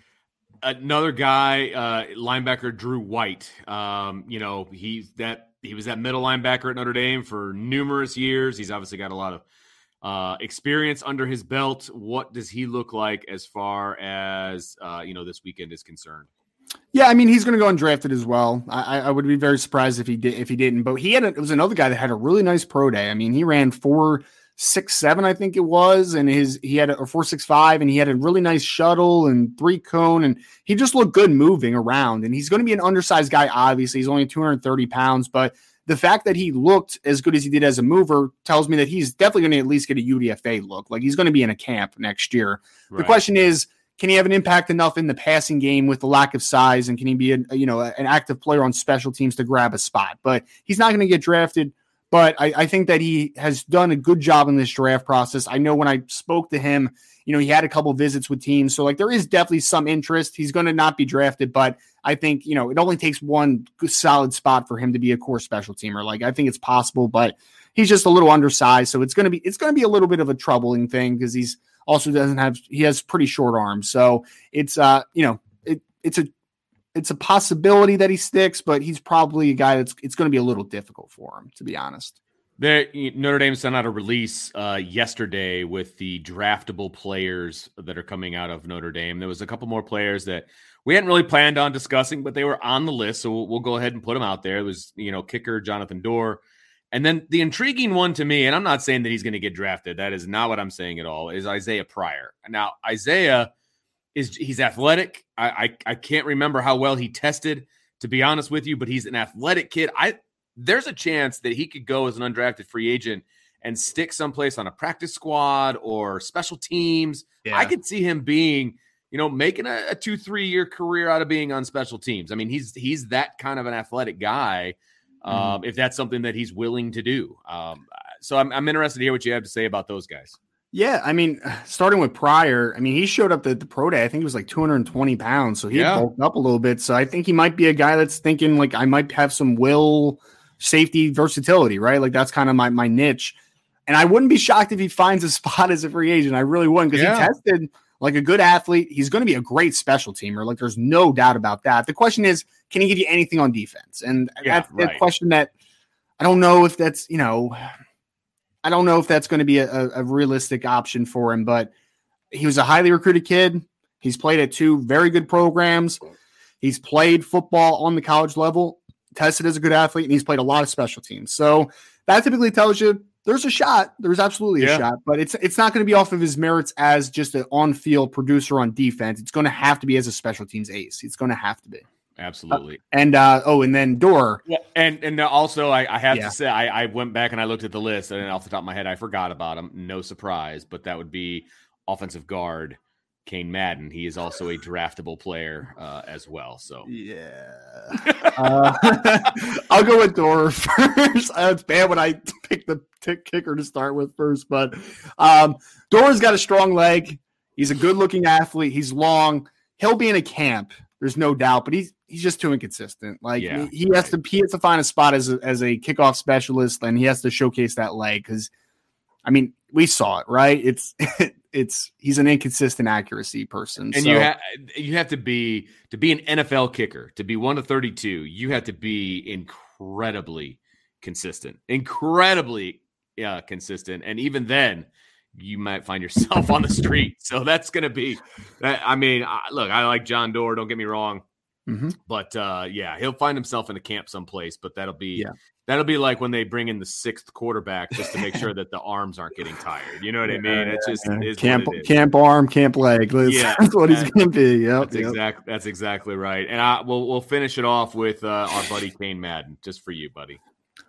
Another guy, uh, linebacker Drew White. Um, you know, he's that he was that middle linebacker at Notre Dame for numerous years. He's obviously got a lot of uh, experience under his belt. What does he look like as far as uh, you know this weekend is concerned? Yeah, I mean he's going to go undrafted as well. I, I would be very surprised if he did if he didn't. But he had a, it was another guy that had a really nice pro day. I mean he ran four six seven, I think it was, and his he had a or four six five, and he had a really nice shuttle and three cone, and he just looked good moving around. And he's going to be an undersized guy. Obviously, he's only two hundred thirty pounds, but the fact that he looked as good as he did as a mover tells me that he's definitely going to at least get a U D F A look. Like he's going to be in a camp next year. Right. The question is, can he have an impact enough in the passing game with the lack of size, and can he be a, you know an active player on special teams to grab a spot? But he's not going to get drafted. But I, I think that he has done a good job in this draft process. I know when I spoke to him, you know, he had a couple visits with teams. So, like, there is definitely some interest. He's going to not be drafted, but I think, you know, it only takes one good, solid spot for him to be a core special teamer. Like, I think it's possible, but he's just a little undersized. So it's going to be, it's going to be a little bit of a troubling thing because he's also doesn't have, he has pretty short arms. So it's, uh, you know, it, it's a, it's a possibility that he sticks, but he's probably a guy that's it's going to be a little difficult for him, to be honest. There, Notre Dame sent out a release uh, yesterday with the draftable players that are coming out of Notre Dame. There was a couple more players that we hadn't really planned on discussing, but they were on the list, so we'll, we'll go ahead and put them out there. It was, you know, kicker Jonathan Dorr. And then the intriguing one to me, and I'm not saying that he's going to get drafted. That is not what I'm saying at all, is Isaiah Pryor. Now, Isaiah is he's athletic. I, I I can't remember how well he tested, to be honest with you, but he's an athletic kid. I there's a chance that he could go as an undrafted free agent and stick someplace on a practice squad or special teams. Yeah. I could see him being, you know, making a, a two, three year career out of being on special teams. I mean, he's he's that kind of an athletic guy. Um, mm-hmm. If that's something that he's willing to do. Um, so I'm I'm interested to hear what you have to say about those guys. Yeah, I mean, starting with Pryor, I mean, he showed up at the pro day. I think he was like two hundred twenty pounds, so he yeah. bulked up a little bit. So I think he might be a guy that's thinking like I might have some will, safety, versatility, right? Like that's kind of my my niche. And I wouldn't be shocked if he finds a spot as a free agent. I really wouldn't, because Yeah. he tested like a good athlete. He's going to be a great special teamer. Like, there's no doubt about that. The question is, can he give you anything on defense? And Yeah, that's the right. question that I don't know if that's, you know, I don't know if that's going to be a, a realistic option for him, but he was a highly recruited kid. He's played at two very good programs. He's played football on the college level, tested as a good athlete, and he's played a lot of special teams. So that typically tells you there's a shot. There's absolutely a Yeah. shot, but it's it's not going to be off of his merits as just an on-field producer on defense. It's going to have to be as a special teams ace. It's going to have to be. Absolutely. And uh, oh, and then Dorr. Well, and and also I, I have Yeah. to say I, I went back and I looked at the list, and off the top of my head I forgot about him. No surprise, but that would be offensive guard Kane Madden. He is also a draftable player uh, as well. So Yeah. uh, I'll go with Dorr first. Uh, it's bad when I pick the tick kicker to start with first, but um, Dorr's got a strong leg. He's a good-looking athlete. He's long. He'll be in a camp. There's no doubt, but he's he's just too inconsistent. Like Yeah, he has to he has to find a spot as a, as a kickoff specialist, and he has to showcase that leg because, I mean, we saw it, right? It's it's he's an inconsistent accuracy person, and so. you have you have to be to be an N F L kicker, to be one to thirty-two. You have to be incredibly consistent, incredibly yeah consistent, and even then, you might find yourself on the street. So that's going to be. I mean, I, look, I like John Dorr. Don't get me wrong, Mhm. but uh, yeah, he'll find himself in a camp someplace. But that'll be Yeah. that'll be like when they bring in the sixth quarterback just to make sure that the arms aren't getting tired. You know what I mean? It's just Yeah. is camp what it is. camp arm, camp leg. That's, Yeah, that's what he's that- going to be. Yep, That's yep. exactly that's exactly right. And I we'll we'll finish it off with uh, our buddy Kane Madden, just for you, buddy.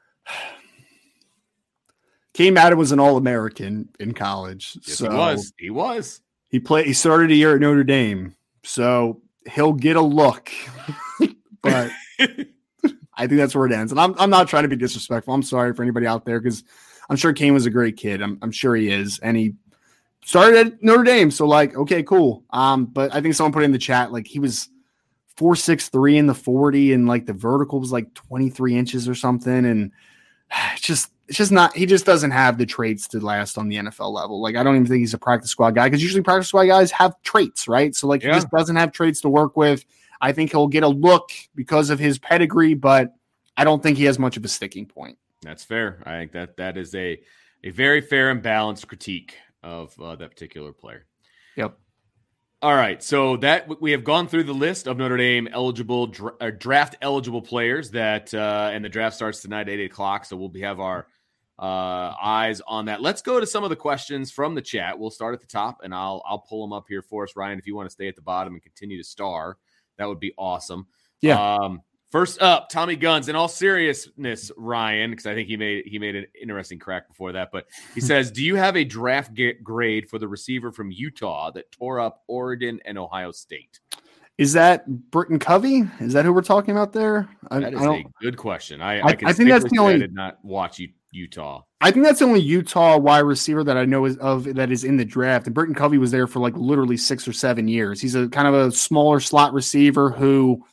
Kane Madden was an All-American in college. Yes, so he was. He was. He played. He started a year at Notre Dame, so he'll get a look. But I think that's where it ends. And I'm I'm not trying to be disrespectful. I'm sorry for anybody out there because I'm sure Kane was a great kid. I'm I'm sure he is, and he started at Notre Dame. So like, okay, cool. Um, but I think someone put in the chat like he was four six three in the forty, and like the vertical was like twenty-three inches or something, and it's just. It's just not, he just doesn't have the traits to last on the N F L level. Like, I don't even think he's a practice squad guy because usually practice squad guys have traits, right? So, like, Yeah. he just doesn't have traits to work with. I think he'll get a look because of his pedigree, but I don't think he has much of a sticking point. That's fair. I think that that is a a very fair and balanced critique of uh, that particular player. Yep. All right, so that we have gone through the list of Notre Dame eligible dra- uh, draft eligible players that, uh, and the draft starts tonight at eight o'clock. So we'll be, have our uh, eyes on that. Let's go to some of the questions from the chat. We'll start at the top, and I'll I'll pull them up here for us, Ryan. If you want to stay at the bottom and continue to star, that would be awesome. Yeah. Um, first up, Tommy Guns. In all seriousness, Ryan, because I think he made he made an interesting crack before that, but he says, "Do you have a draft g- grade for the receiver from Utah that tore up Oregon and Ohio State?" Is that Britton Covey? Is that who we're talking about there? I, That is I a don't. good question. I, I- I, can I think that's safely the say I only- did not watch U- Utah. I think that's the only Utah wide receiver that I know is of that is in the draft. And Britton Covey was there for like literally six or seven years. He's a kind of a smaller slot receiver who,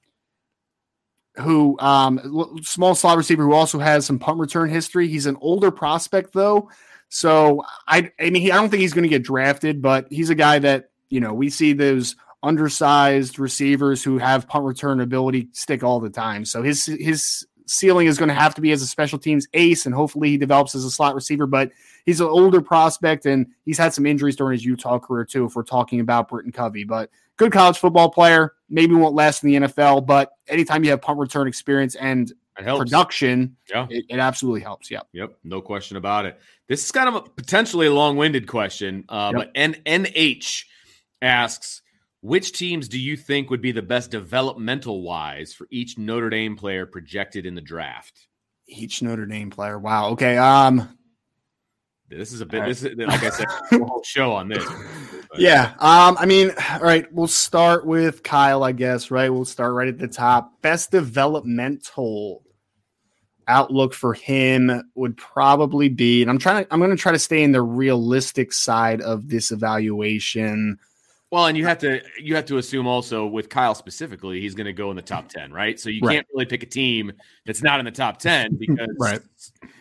who um, l- small slot receiver who also has some punt return history. He's an older prospect though, so I, I mean, he, I don't think he's going to get drafted, but he's a guy that you know we see those undersized receivers who have punt return ability stick all the time. So his his ceiling is going to have to be as a special teams ace, and hopefully he develops as a slot receiver. But he's an older prospect, and he's had some injuries during his Utah career too, if we're talking about Britton Covey. But good college football player, maybe won't last in the N F L, but anytime you have punt return experience and It helps. production, Yeah. it, it absolutely helps. Yeah. Yep, no question about it. This is kind of a potentially a long-winded question, uh, Yep. but N- NH asks, which teams do you think would be the best developmental-wise for each Notre Dame player projected in the draft? Each Notre Dame player. Wow. Okay. Um, This is a bit. All right. This is like I said, a whole show on this. But- Yeah. Um, I mean, all right, we'll start with Kyle, I guess, right? We'll start right at the top. Best developmental outlook for him would probably be, and I'm trying to, I'm going to try to stay in the realistic side of this evaluation. Well, and you have to you have to assume also with Kyle specifically, he's going to go in the top ten, right? So you Right. can't really pick a team that's not in the top ten because Right.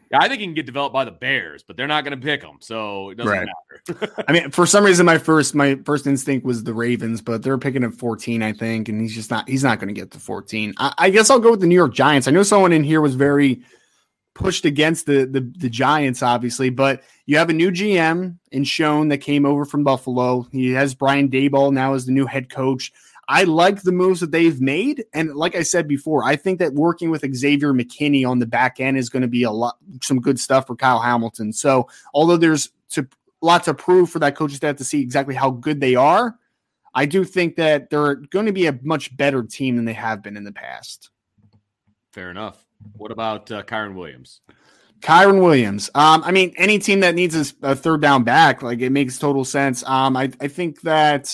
Yeah, I think he can get developed by the Bears, but they're not going to pick him, so it doesn't Right. matter. I mean, for some reason, my first my first instinct was the Ravens, but they're picking at fourteen, I think, and he's just not he's not going to get to fourteen. I, I guess I'll go with the New York Giants. I know someone in here was very pushed against the, the the Giants, obviously, but you have a new G M in Schoen that came over from Buffalo. He has Brian Daboll now as the new head coach. I like the moves that they've made. And like I said before, I think that working with Xavier McKinney on the back end is going to be a lot, some good stuff for Kyle Hamilton. So although there's to, lots of proof for that coaching staff to see exactly how good they are, I do think that they're going to be a much better team than they have been in the past. Fair enough. What about uh, Kyron Williams? Kyron Williams. Um, I mean, any team that needs a, a third down back, like it makes total sense. Um, I, I think that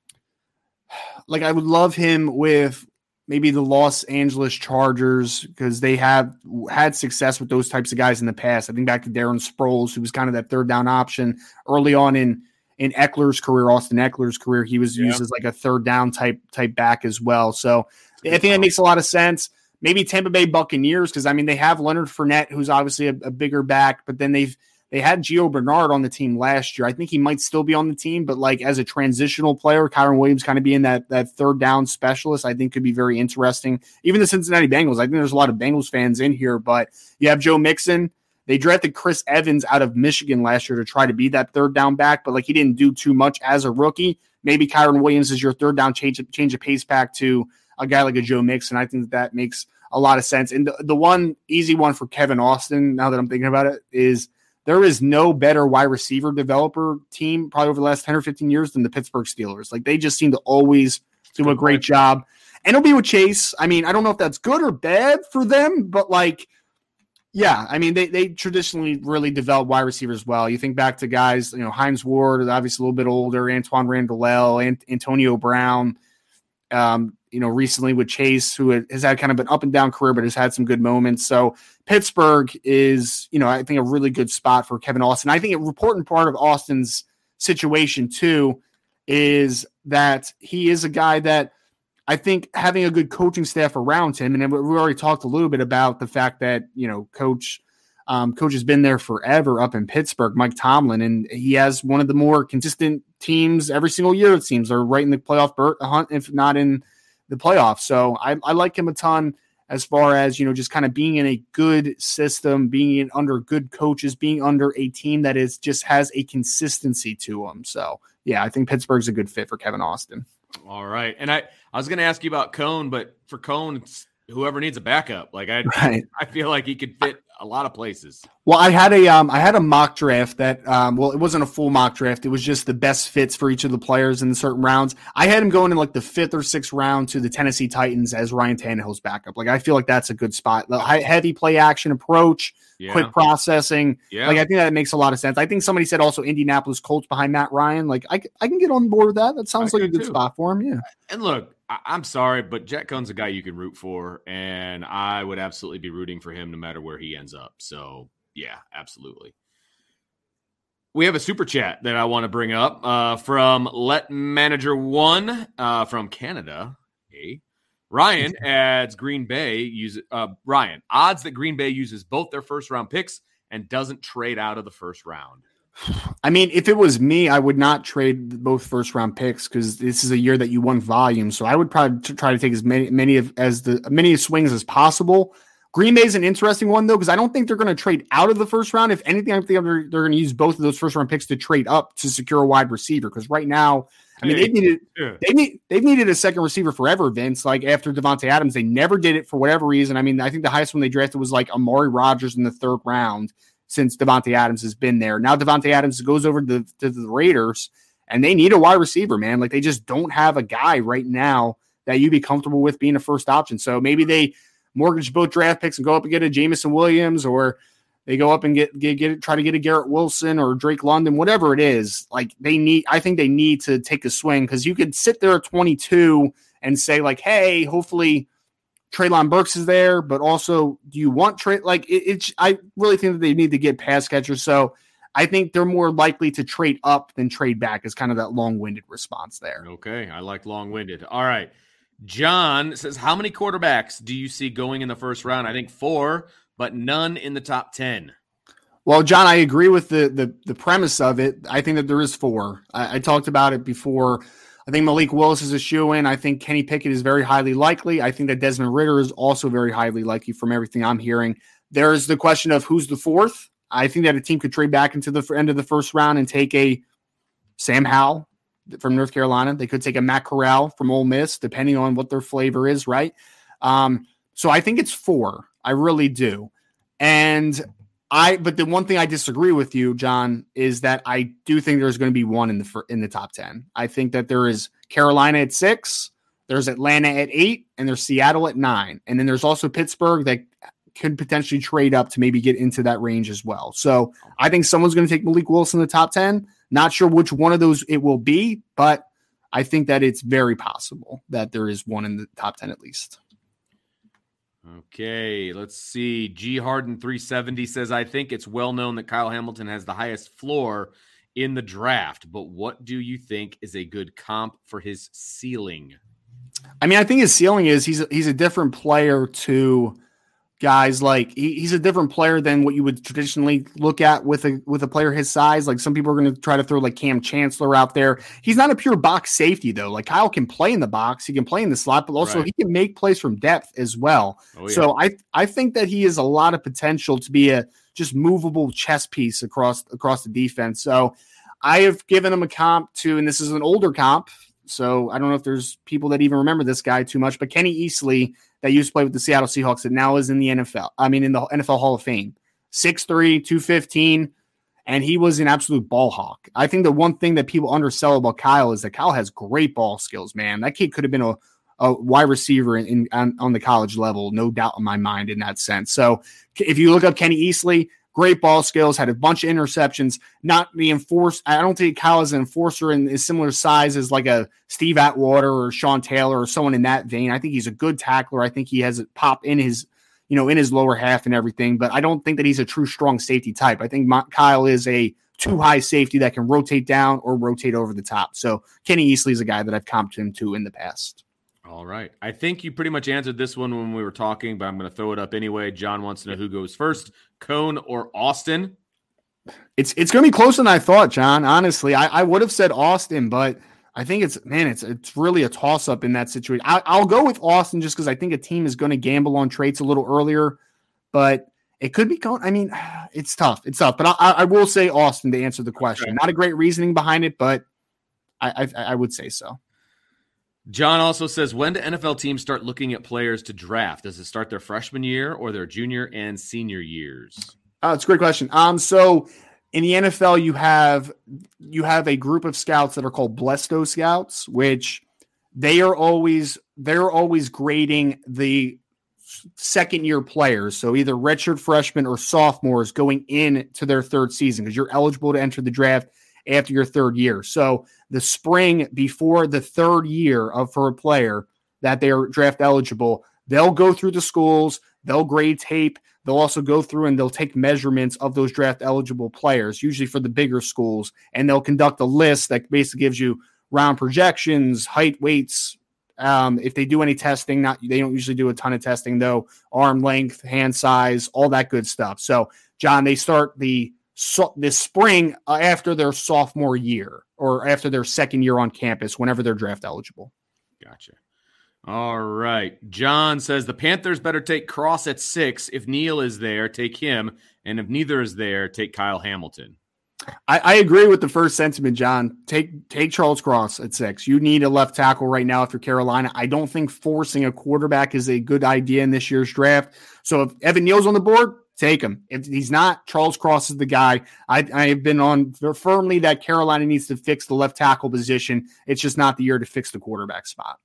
like I would love him with maybe the Los Angeles Chargers because they have had success with those types of guys in the past. I think back to Darren Sproles, who was kind of that third down option early on in, in Eckler's career, Austin Eckler's career. He was Yeah. used as like a third down type type back as well. So I think that makes a lot of sense. Maybe Tampa Bay Buccaneers because, I mean, they have Leonard Fournette, who's obviously a, a bigger back, but then they've They had Gio Bernard on the team last year. I think he might still be on the team, but like as a transitional player, Kyron Williams kind of being that that third down specialist, I think could be very interesting. Even the Cincinnati Bengals, I think there's a lot of Bengals fans in here, but you have Joe Mixon. They drafted Chris Evans out of Michigan last year to try to be that third down back, but like he didn't do too much as a rookie. Maybe Kyron Williams is your third down change, change of pace back to a guy like a Joe Mixon. I think that, that makes a lot of sense. And the, the one easy one for Kevin Austin, now that I'm thinking about it, is there is no better wide receiver developer team probably over the last ten or fifteen years than the Pittsburgh Steelers. Like they just seem to always do a great job. And it'll be with Chase. I mean, I don't know if that's good or bad for them, but like, yeah, I mean, they they traditionally really develop wide receivers well. You think back to guys, you know, Hines Ward, obviously a little bit older, Antoine Randall, and Antonio Brown, um, you know, recently with Chase, who has had kind of an up and down career, but has had some good moments. So Pittsburgh is, you know, I think a really good spot for Kevin Austin. I think an important part of Austin's situation too is that he is a guy that I think having a good coaching staff around him, and we already talked a little bit about the fact that, you know, coach, um, coach has been there forever up in Pittsburgh, Mike Tomlin, and he has one of the more consistent teams every single year. It seems they're right in the playoff hunt, if not in the playoffs. So I, I like him a ton as far as, you know, just kind of being in a good system, being in under good coaches, being under a team that is just has a consistency to them. So yeah, I think Pittsburgh's a good fit for Kevin Austin. All right. And I, I was going to ask you about Cone, but for Cone, it's whoever needs a backup. Like I, Right. I feel like he could fit a lot of places. Well, I had a um, I had a mock draft that um, well, it wasn't a full mock draft. It was just the best fits for each of the players in certain rounds. I had him going in like the fifth or sixth round to the Tennessee Titans as Ryan Tannehill's backup. Like I feel like that's a good spot. The high, heavy play action approach, Yeah. quick processing. Yeah. Like I think that makes a lot of sense. I think somebody said also Indianapolis Colts behind Matt Ryan. Like I, I can get on board with that. That sounds I like a could good too. spot for him. Yeah. And look, I, I'm sorry, but Jack Cohn's a guy you can root for, and I would absolutely be rooting for him no matter where he ends up. So, yeah, absolutely. We have a super chat that I want to bring up uh, from Let Manager One uh, from Canada. Hey, Ryan adds Green Bay uses uh, Ryan odds that Green Bay uses both their first round picks and doesn't trade out of the first round. I mean, if it was me, I would not trade both first round picks because this is a year that you want volume. So I would probably t- try to take as many many of as the many swings as possible. Green Bay is an interesting one though because I don't think they're going to trade out of the first round. If anything, I think they're, they're going to use both of those first round picks to trade up to secure a wide receiver. Because right now, I mean, they needed Yeah. they need they've needed a second receiver forever, Vince. Like after Devontae Adams, they never did it for whatever reason. I mean, I think the highest one they drafted was like Amari Rodgers in the third round. Since Devontae Adams has been there. Now Devontae Adams goes over to the, to the Raiders, and they need a wide receiver, man. Like, they just don't have a guy right now that you'd be comfortable with being a first option. So maybe they mortgage both draft picks and go up and get a Jamison Williams, or they go up and get, get, get try to get a Garrett Wilson or Drake London, whatever it is. Like, they need – I think they need to take a swing because you could sit there at twenty-two and say, like, hey, hopefully – Treylon Burks is there, but also do you want Trey? Like it, it's, I really think that they need to get pass catchers. So I think they're more likely to trade up than trade back is kind of that long-winded response there. Okay. I like long-winded. All right. John says, how many quarterbacks do you see going in the first round? I think four, but none in the top ten. Well, John, I agree with the the, the premise of it. I think that there is four. I, I talked about it before. I think Malik Willis is a shoo-in. I think Kenny Pickett is very highly likely. I think that Desmond Ridder is also very highly likely from everything I'm hearing. There's the question of who's the fourth. I think that a team could trade back into the end of the first round and take a Sam Howell from North Carolina. They could take a Matt Corral from Ole Miss, depending on what their flavor is, right? Um, so I think it's four. I really do. And I, but the one thing I disagree with you, John, is that I do think there's going to be one in the in the top ten. I think that there is Carolina at six, there's Atlanta at eight, and there's Seattle at nine, and then there's also Pittsburgh that could potentially trade up to maybe get into that range as well. So I think someone's going to take Malik Willis in the top ten. Not sure which one of those it will be, but I think that it's very possible that there is one in the top ten at least. Okay, let's see. G Harden three seventy says, I think it's well known that Kyle Hamilton has the highest floor in the draft, but what do you think is a good comp for his ceiling? I mean, I think his ceiling is he's a, he's a different player to guys like he, he's a different player than what you would traditionally look at with a with a player his size. Like some people are going to try to throw like Cam Chancellor out there. He's not a pure box safety though. Like Kyle can play in the box, he can play in the slot, but also right. he can make plays from depth as well. Oh, yeah. So I I think that he has a lot of potential to be a just movable chess piece across across the defense. So I have given him a comp to, and this is an older comp. So I don't know if there's people that even remember this guy too much, but Kenny Easley that used to play with the Seattle Seahawks that now is in the N F L. I mean, in the N F L Hall of Fame, six three, two fifteen, and he was an absolute ball hawk. I think the one thing that people undersell about Kyle is that Kyle has great ball skills, man. That kid could have been a, a wide receiver in, in on, on the college level, no doubt in my mind in that sense. So if you look up Kenny Easley, great ball skills, had a bunch of interceptions, not the enforce. I don't think Kyle is an enforcer in is similar size as like a Steve Atwater or Sean Taylor or someone in that vein. I think he's a good tackler. I think he has a pop in his, you know, in his lower half and everything, but I don't think that he's a true strong safety type. I think my, Kyle is a too high safety that can rotate down or rotate over the top. So Kenny Easley is a guy that I've comped him to in the past. All right. I think you pretty much answered this one when we were talking, but I'm going to throw it up anyway. John wants to know who goes first, Cone or Austin? It's it's going to be closer than I thought, John. Honestly, I, I would have said Austin, but I think it's, man, it's it's really a toss-up in that situation. I, I'll go with Austin just because I think a team is going to gamble on traits a little earlier, but it could be Cone. I mean, it's tough. It's tough, but I, I will say Austin to answer the question. Okay. Not a great reasoning behind it, but I, I I would say so. John also says, when do N F L teams start looking at players to draft? Does it start their freshman year or their junior and senior years? Oh, it's a great question. Um, so in the N F L, you have you have a group of scouts that are called Blesto scouts, which they are always they're always grading the second year players. So either redshirt freshmen or sophomores going into their third season because you're eligible to enter the draft after your third year. So the spring before the third year of for a player that they're draft eligible, they'll go through the schools, they'll grade tape, they'll also go through and they'll take measurements of those draft eligible players, usually for the bigger schools, and they'll conduct a list that basically gives you round projections, height, weights. Um, if they do any testing, not they don't usually do a ton of testing though, arm length, hand size, all that good stuff. So, John, they start the So this spring uh, after their sophomore year or after their second year on campus, whenever they're draft eligible. Gotcha. All right. John says the Panthers better take Cross at six. If Neal is there, take him. And if neither is there, take Kyle Hamilton. I, I agree with the first sentiment, John. Take take Charles Cross at six. You need a left tackle right now if you're Carolina. I don't think forcing a quarterback is a good idea in this year's draft. So if Evan Neal's on the board, take him. If he's not, Charles Cross is the guy. I, I have been on firmly that Carolina needs to fix the left tackle position. It's just not the year to fix the quarterback spot.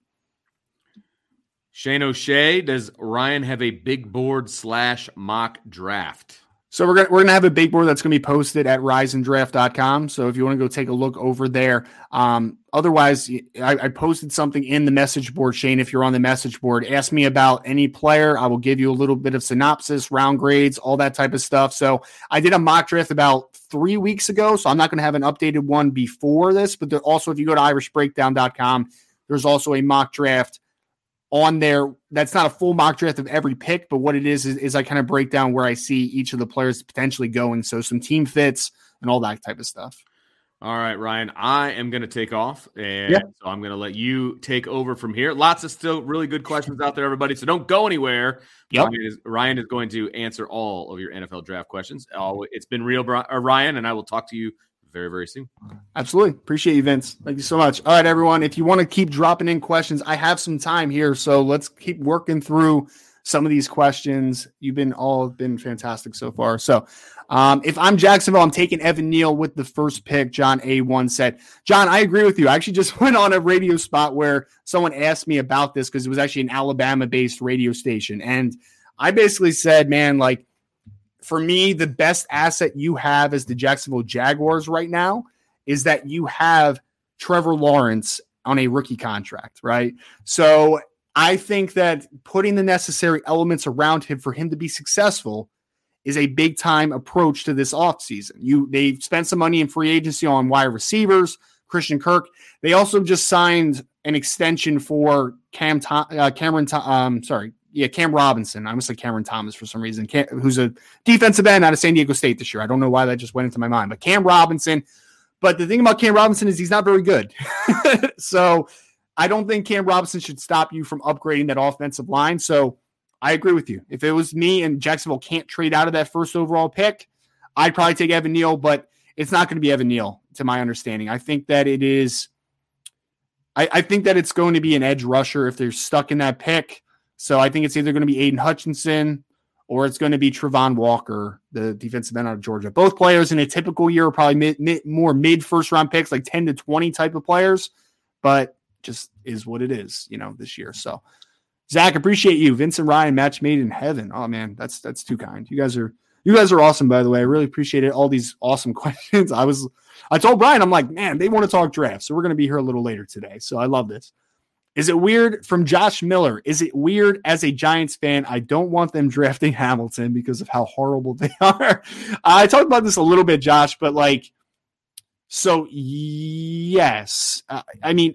Shane O'Shea, does Ryan have a big board slash mock draft? So we're gonna we're gonna have a big board that's gonna be posted at rise and draft dot com. So if you want to go take a look over there. Um, otherwise, I, I posted something in the message board, Shane. If you're on the message board, ask me about any player. I will give you a little bit of synopsis, round grades, all that type of stuff. So I did a mock draft about three weeks ago. So I'm not gonna have an updated one before this, but there, also if you go to irish breakdown dot com, there's also a mock draft on there. That's not a full mock draft of every pick, but what it is, is, is I kind of break down where I see each of the players potentially going. So some team fits and all that type of stuff. All right, Ryan, I am going to take off, and yeah. so I'm going to let you take over from here. Lots of still really good questions out there, everybody, so don't go anywhere. Yep. Ryan, is, Ryan is going to answer all of your N F L draft questions. It's been real, Ryan, and I will talk to you very, very soon. Absolutely. Appreciate you, Vince. Thank you so much. All right, everyone, if you want to keep dropping in questions, I have some time here, so let's keep working through some of these questions. You've been all been fantastic so far. So um, if I'm Jacksonville, I'm taking Evan Neal with the first pick. John A one said, John, I agree with you. I actually just went on a radio spot where someone asked me about this because it was actually an Alabama-based radio station. And I basically said, man, like, for me, the best asset you have as the Jacksonville Jaguars right now is that you have Trevor Lawrence on a rookie contract, right? So I think that putting the necessary elements around him for him to be successful is a big time approach to this offseason. You they've spent some money in free agency on wide receivers, Christian Kirk. They also just signed an extension for Cam uh, Cameron um sorry, yeah, Cam Robinson. I almost said Cameron Thomas for some reason, Cam, who's a defensive end out of San Diego State this year. I don't know why that just went into my mind, but Cam Robinson. But the thing about Cam Robinson is he's not very good. So I don't think Cam Robinson should stop you from upgrading that offensive line. So I agree with you. If it was me and Jacksonville can't trade out of that first overall pick, I'd probably take Evan Neal, but it's not going to be Evan Neal, to my understanding. I think that it is I, I think that it's going to be an edge rusher if they're stuck in that pick. So I think it's either going to be Aiden Hutchinson or it's going to be Travon Walker, the defensive end out of Georgia. Both players in a typical year are probably mid, mid, more mid first round picks, like ten to twenty type of players, but just is what it is, you know, this year. So Zach, appreciate you. Vincent Ryan, match made in heaven. Oh man, that's, that's too kind. You guys are, you guys are awesome, by the way. I really appreciate it. All these awesome questions. I was, I told Brian, I'm like, man, they want to talk draft. So we're going to be here a little later today. So I love this. Is it weird from Josh Miller? Is it weird as a Giants fan? I don't want them drafting Hamilton because of how horrible they are. I talked about this a little bit, Josh, but like, so yes, uh, I mean,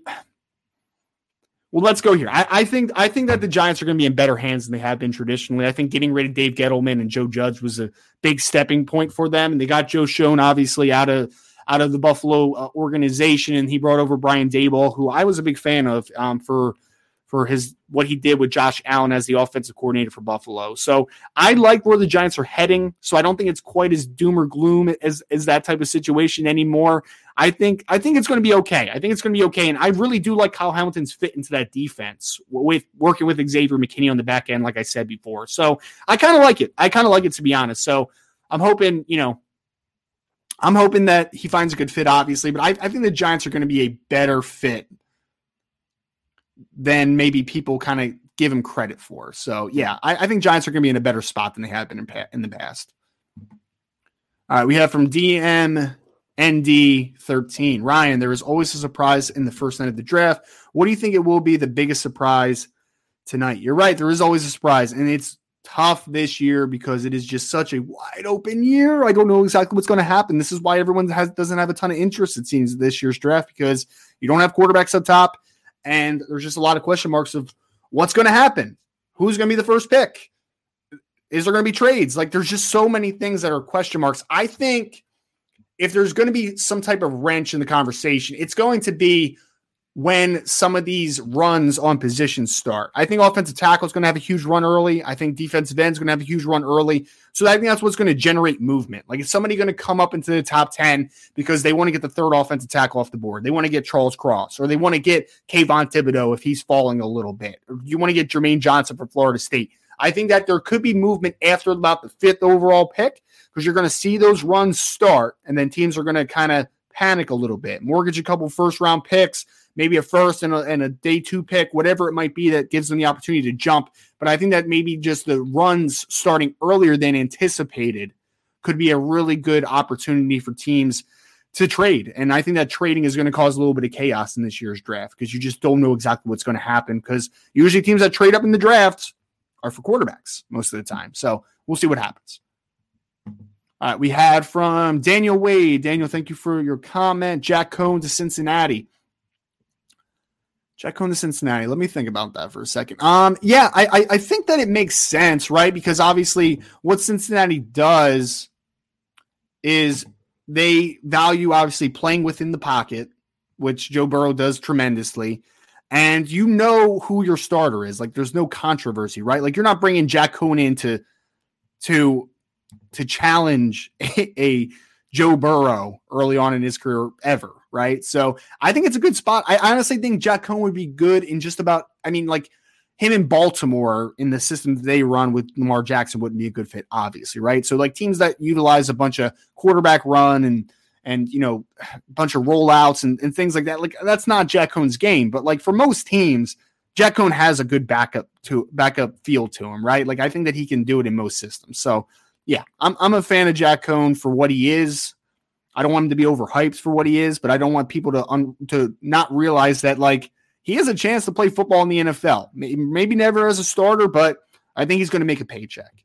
well, let's go here. I, I think I think that the Giants are going to be in better hands than they have been traditionally. I think getting rid of Dave Gettleman and Joe Judge was a big stepping point for them, and they got Joe Schoen obviously out of out of the Buffalo uh, organization, and he brought over Brian Daboll, who I was a big fan of um, for for his what he did with Josh Allen as the offensive coordinator for Buffalo. So I like where the Giants are heading. So I don't think it's quite as doom or gloom as, as that type of situation anymore. I think I think it's going to be okay. I think it's going to be okay. And I really do like Kyle Hamilton's fit into that defense with working with Xavier McKinney on the back end, like I said before. So I kind of like it. I kind of like it, to be honest. So I'm hoping, you know, I'm hoping that he finds a good fit, obviously, but I, I think the Giants are going to be a better fit than maybe people kind of give him credit for. So, yeah, I, I think Giants are going to be in a better spot than they have been in, pa- in the past. All right, we have from D M N D thirteen. Ryan, there is always a surprise in the first night of the draft. What do you think it will be the biggest surprise tonight? You're right, there is always a surprise, and it's tough this year because it is just such a wide open year. I don't know exactly what's going to happen. This is why everyone has, doesn't have a ton of interest, it seems, this year's draft, because you don't have quarterbacks up top, and there's just a lot of question marks of what's going to happen. Who's going to be the first pick? Is there going to be trades? Like, there's just so many things that are question marks. I think if there's going to be some type of wrench in the conversation, it's going to be when some of these runs on positions start. I think offensive tackle is going to have a huge run early. I think defensive end is going to have a huge run early. So I think that's what's going to generate movement. Like, is somebody going to come up into the top ten because they want to get the third offensive tackle off the board? They want to get Charles Cross, or they want to get Kayvon Thibodeau if he's falling a little bit. Or you want to get Jermaine Johnson from Florida State. I think that there could be movement after about the fifth overall pick, because you're going to see those runs start, and then teams are going to kind of panic a little bit, mortgage a couple first-round picks, maybe a first and a, and a day two pick, whatever it might be that gives them the opportunity to jump. But I think that maybe just the runs starting earlier than anticipated could be a really good opportunity for teams to trade. And I think that trading is going to cause a little bit of chaos in this year's draft, because you just don't know exactly what's going to happen, because usually teams that trade up in the draft are for quarterbacks most of the time. So we'll see what happens. All right, we had from Daniel Wade. Daniel, thank you for your comment. Jack Cohn to Cincinnati. Jack Coan to Cincinnati. Let me think about that for a second. Um, yeah, I, I I think that it makes sense, right? Because obviously what Cincinnati does is they value obviously playing within the pocket, which Joe Burrow does tremendously. And you know who your starter is. Like, there's no controversy, right? Like, you're not bringing Jack Coan in to, to, to challenge a, a Joe Burrow early on in his career ever, right? So I think it's a good spot. I honestly think Jack Coan would be good in just about, I mean, like him in Baltimore in the system that they run with Lamar Jackson wouldn't be a good fit, obviously, right? So like teams that utilize a bunch of quarterback run and, and, you know, a bunch of rollouts and, and things like that, like that's not Jack Coan's game. But like for most teams, Jack Coan has a good backup to backup feel to him, right? Like I think that he can do it in most systems. So yeah, I'm I'm a fan of Jack Coan for what he is. I don't want him to be overhyped for what he is, but I don't want people to un, to not realize that like he has a chance to play football in the N F L. Maybe, maybe never as a starter, but I think he's going to make a paycheck.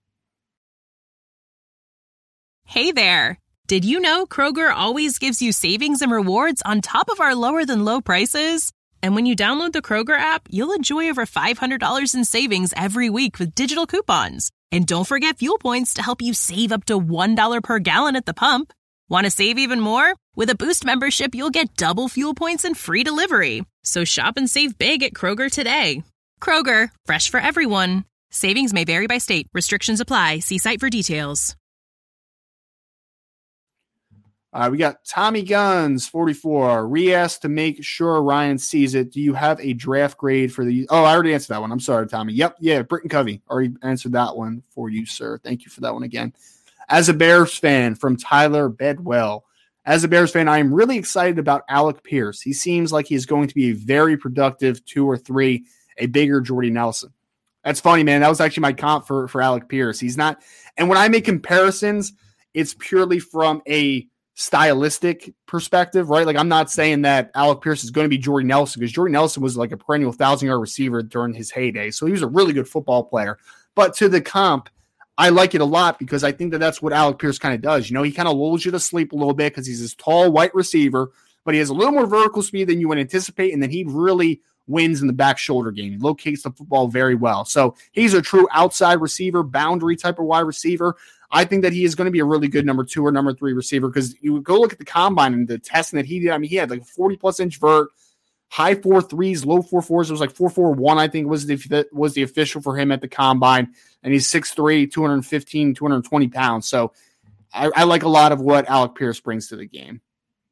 Hey there. Did you know Kroger always gives you savings and rewards on top of our lower than low prices? And when you download the Kroger app, you'll enjoy over five hundred dollars in savings every week with digital coupons. And don't forget fuel points to help you save up to one dollar per gallon at the pump. Want to save even more? With a Boost membership, you'll get double fuel points and free delivery. So shop and save big at Kroger today. Kroger, fresh for everyone. Savings may vary by state. Restrictions apply. See site for details. Uh, we got Tommy Guns, forty-four. Re-asked to make sure Ryan sees it. Do you have a draft grade for the... Oh, I already answered that one. I'm sorry, Tommy. Yep, yeah, Britton Covey. Already answered that one for you, sir. Thank you for that one again. As a Bears fan, from Tyler Bedwell. As a Bears fan, I am really excited about Alec Pierce. He seems like he's going to be a very productive two or three, a bigger Jordy Nelson. That's funny, man. That was actually my comp for, for Alec Pierce. He's not... And when I make comparisons, it's purely from a stylistic perspective, right? Like I'm not saying that Alec Pierce is going to be Jordy Nelson because Jordy Nelson was like a perennial thousand yard receiver during his heyday. So he was a really good football player, but to the comp, I like it a lot because I think that that's what Alec Pierce kind of does. You know, he kind of lulls you to sleep a little bit because he's this tall white receiver, but he has a little more vertical speed than you would anticipate. And then he really wins in the back shoulder game. He locates the football very well. So he's a true outside receiver, boundary type of wide receiver. I think that he is going to be a really good number two or number three receiver because you would go look at the combine and the testing that he did. I mean, he had like a forty plus inch vert, high four threes, low four fours. It was like four four one, I think was the was the official for him at the combine. And he's six three, two fifteen, two twenty pounds. So I, I like a lot of what Alec Pierce brings to the game.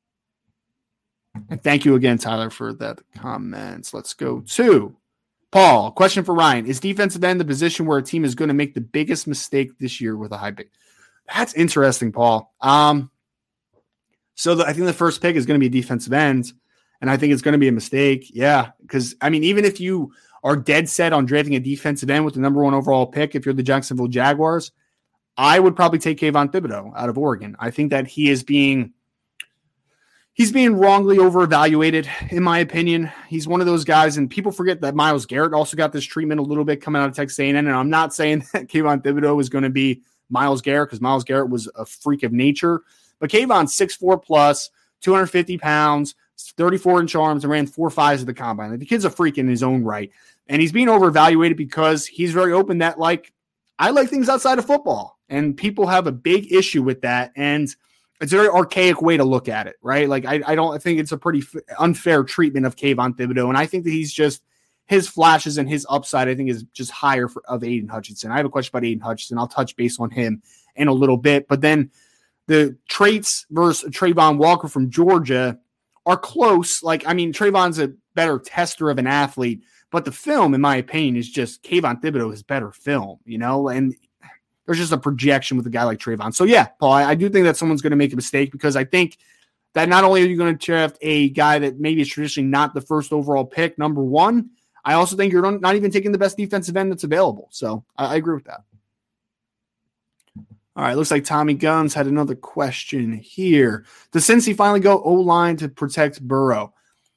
And thank you again, Tyler, for that comments. Let's go to Paul. Question for Ryan. Is defensive end the position where a team is going to make the biggest mistake this year with a high pick? That's interesting, Paul. Um, so the, I think the first pick is going to be a defensive end, and I think it's going to be a mistake. Yeah, because, I mean, even if you are dead set on drafting a defensive end with the number one overall pick, if you're the Jacksonville Jaguars, I would probably take Kayvon Thibodeau out of Oregon. I think that he is being – He's being wrongly over-evaluated, in my opinion. He's one of those guys, and people forget that Myles Garrett also got this treatment a little bit coming out of Texas A and M, and I'm not saying that Kayvon Thibodeau is going to be Myles Garrett because Myles Garrett was a freak of nature, but Kayvon's six four plus, two hundred fifty pounds, thirty-four inch arms, and ran four fives at the combine. Like, the kid's a freak in his own right, and he's being over-evaluated because he's very open that, like, I like things outside of football, and people have a big issue with that, and it's a very archaic way to look at it, right? Like, I, I don't I think it's a pretty f- unfair treatment of Kayvon Thibodeau, and I think that he's just his flashes and his upside, I think, is just higher for, of Aiden Hutchinson. I have a question about Aiden Hutchinson. I'll touch base on him in a little bit, but then the traits versus Trayvon Walker from Georgia are close. Like, I mean, Trayvon's a better tester of an athlete, but the film, in my opinion, is just Kayvon Thibodeau is better film, you know, and there's just a projection with a guy like Trayvon. So, yeah, Paul, I, I do think that someone's going to make a mistake because I think that not only are you going to draft a guy that maybe is traditionally not the first overall pick, number one, I also think you're not even taking the best defensive end that's available. So I, I agree with that. All right, looks like Tommy Guns had another question here. Does Cincy finally go O-line to protect Burrow?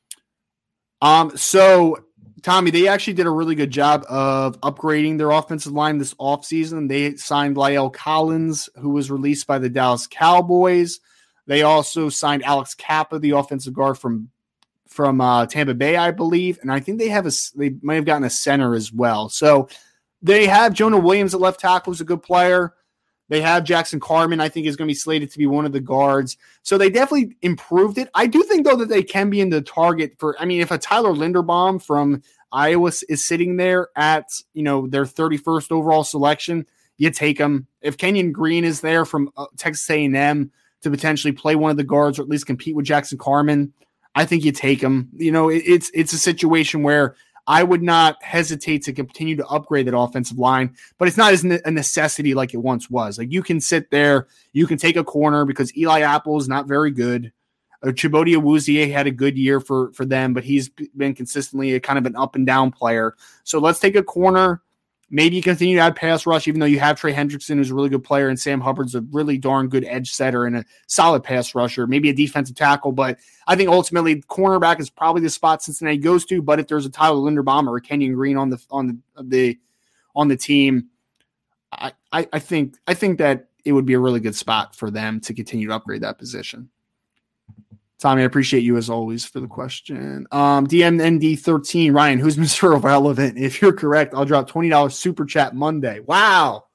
Um, so, Tommy, they actually did a really good job of upgrading their offensive line this offseason. They signed La'el Collins, who was released by the Dallas Cowboys. They also signed Alex Kappa, the offensive guard from from uh, Tampa Bay, I believe. And I think they have a, they might have gotten a center as well. So they have Jonah Williams at left tackle, who's a good player. They have Jackson Carman, I think, is going to be slated to be one of the guards. So they definitely improved it. I do think, though, that they can be in the target for, I mean, if a Tyler Linderbaum from Iowa is sitting there at, you know, their thirty-first overall selection, you take him. If Kenyon Green is there from uh, Texas A and M to potentially play one of the guards or at least compete with Jackson Carman, I think you take him. You know, it, it's it's a situation where I would not hesitate to continue to upgrade that offensive line, but it's not as a necessity like it once was. Like, you can sit there, you can take a corner because Eli Apple is not very good. Uh, Chibodi Awuzie had a good year for, for them, but he's been consistently a kind of an up and down player. So let's take a corner. Maybe you continue to add pass rush, even though you have Trey Hendrickson, who's a really good player, and Sam Hubbard's a really darn good edge setter and a solid pass rusher, maybe a defensive tackle. But I think ultimately cornerback is probably the spot Cincinnati goes to. But if there's a Tyler Linderbaum or a Kenyon Green on the on the the on the team, I, I, I think I think that it would be a really good spot for them to continue to upgrade that position. Tommy, I appreciate you as always for the question. Um, D M N D thirteen, Ryan, who's Mister Irrelevant? If you're correct, I'll drop twenty dollars super chat Monday. Wow.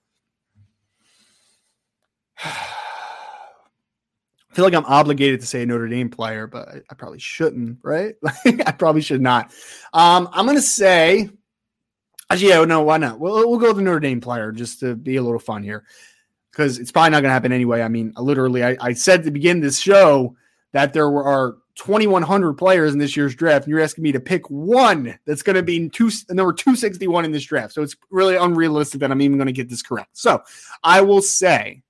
I feel like I'm obligated to say a Notre Dame player, but I, I probably shouldn't, right? I probably should not. Um, I'm going to say, actually, yeah, no, why not? We'll, we'll go with the Notre Dame player just to be a little fun here because it's probably not going to happen anyway. I mean, literally, I, I said to begin this show that there are twenty-one hundred players in this year's draft, and you're asking me to pick one that's going to be two, number two sixty-one in this draft. So it's really unrealistic that I'm even going to get this correct. So I will say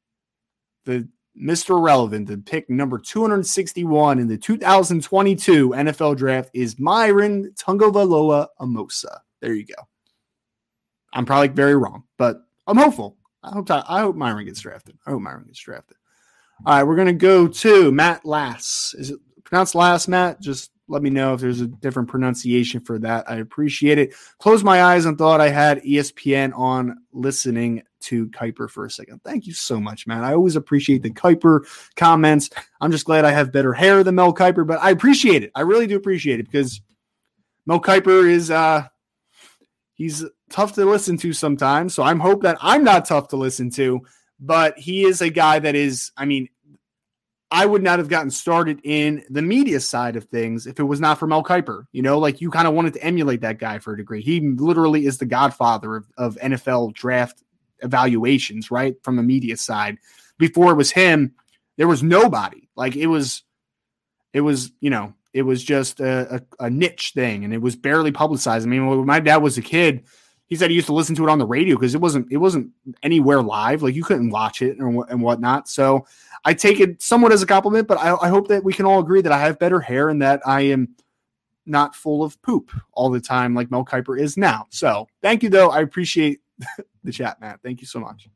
the Mister Relevant, the pick number two sixty-one in the two thousand twenty-two N F L draft is Myron Tagovailoa Amosa. There you go. I'm probably very wrong, but I'm hopeful. I hope I hope Myron gets drafted. I hope Myron gets drafted. All right, we're going to go to Matt Lass. Is it pronounced Lass, Matt? Just let me know if there's a different pronunciation for that. I appreciate it. Closed my eyes and thought I had E S P N on listening to Kuiper for a second. Thank you so much, man. I always appreciate the Kuiper comments. I'm just glad I have better hair than Mel Kiper, but I appreciate it. I really do appreciate it because Mel Kiper is uh, he's tough to listen to sometimes. So I'm hope that I'm not tough to listen to. But he is a guy that is, I mean, I would not have gotten started in the media side of things if it was not for Mel Kiper. You know, like you kind of wanted to emulate that guy for a degree. He literally is the godfather of, of N F L draft evaluations, right? From the media side. Before it was him, there was nobody. Like it was, it was, you know, it was just a, a, a niche thing and it was barely publicized. I mean, when my dad was a kid, he said he used to listen to it on the radio because it wasn't it wasn't anywhere live. Like you couldn't watch it and, and whatnot. So I take it somewhat as a compliment, but I, I hope that we can all agree that I have better hair and that I am not full of poop all the time like Mel Kiper is now. So thank you, though. I appreciate the chat, Matt. Thank you so much.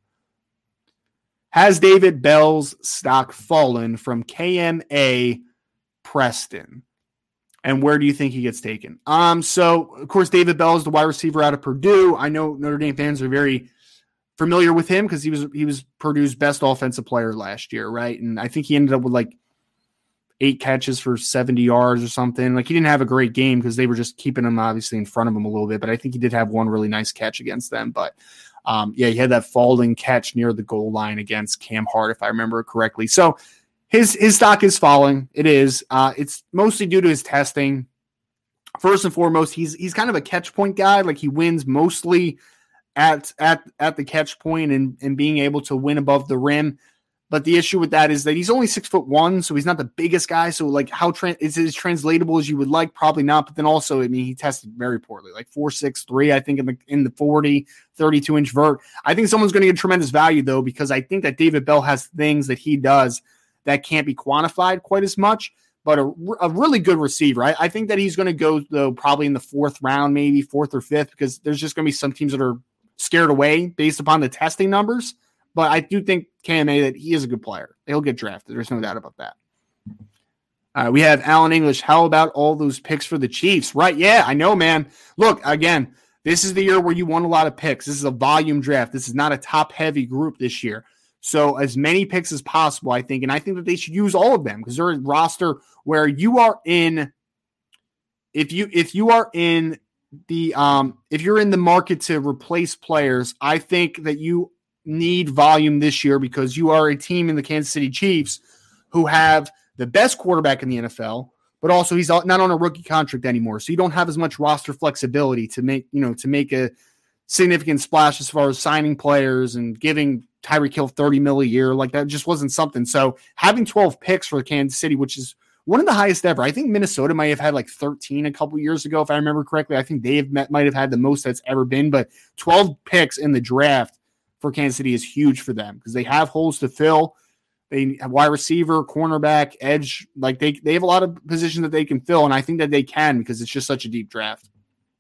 Has David Bell's stock fallen from K M A Preston? And where do you think he gets taken? Um, so, of course, David Bell is the wide receiver out of Purdue. I know Notre Dame fans are very familiar with him because he was he was Purdue's best offensive player last year, right? And I think he ended up with like eight catches for seventy yards or something. Like he didn't have a great game because they were just keeping him obviously in front of him a little bit. But I think he did have one really nice catch against them. But um, yeah, he had that falling catch near the goal line against Cam Hart, if I remember correctly. So. His his stock is falling. It is. Uh, it's mostly due to his testing. First and foremost, he's he's kind of a catch point guy. Like he wins mostly at at at the catch point and, and being able to win above the rim. But the issue with that is that he's only six foot one, so he's not the biggest guy. So like how tra- is it as translatable as you would like? Probably not. But then also, I mean, he tested very poorly, like four six three, I think in the in the forty, thirty-two inch vert. I think someone's going to get tremendous value though because I think that David Bell has things that he does that can't be quantified quite as much, but a, a really good receiver. I, I think that he's going to go, though, probably in the fourth round, maybe fourth or fifth, because there's just going to be some teams that are scared away based upon the testing numbers. But I do think K M A that he is a good player. He'll get drafted. There's no doubt about that. Uh, we have Alan English. How about all those picks for the Chiefs? Right, yeah, I know, man. Look, again, this is the year where you want a lot of picks. This is a volume draft. This is not a top-heavy group this year. So as many picks as possible, I think, and I think that they should use all of them because they're a roster where you are in if you if you are in the um if you're in the market to replace players, I think that you need volume this year because you are a team in the Kansas City Chiefs who have the best quarterback in the N F L, but also he's not on a rookie contract anymore. So you don't have as much roster flexibility to make, you know, to make a significant splash as far as signing players and giving Tyreek Hill thirty mil a year. Like that just wasn't something. So having twelve picks for Kansas City, which is one of the highest ever. I think Minnesota might have had like thirteen a couple years ago, if I remember correctly. I think they have met, might have had the most that's ever been, but twelve picks in the draft for Kansas City is huge for them because they have holes to fill. They have wide receiver, cornerback, edge. Like they, they have a lot of positions that they can fill, and I think that they can because it's just such a deep draft.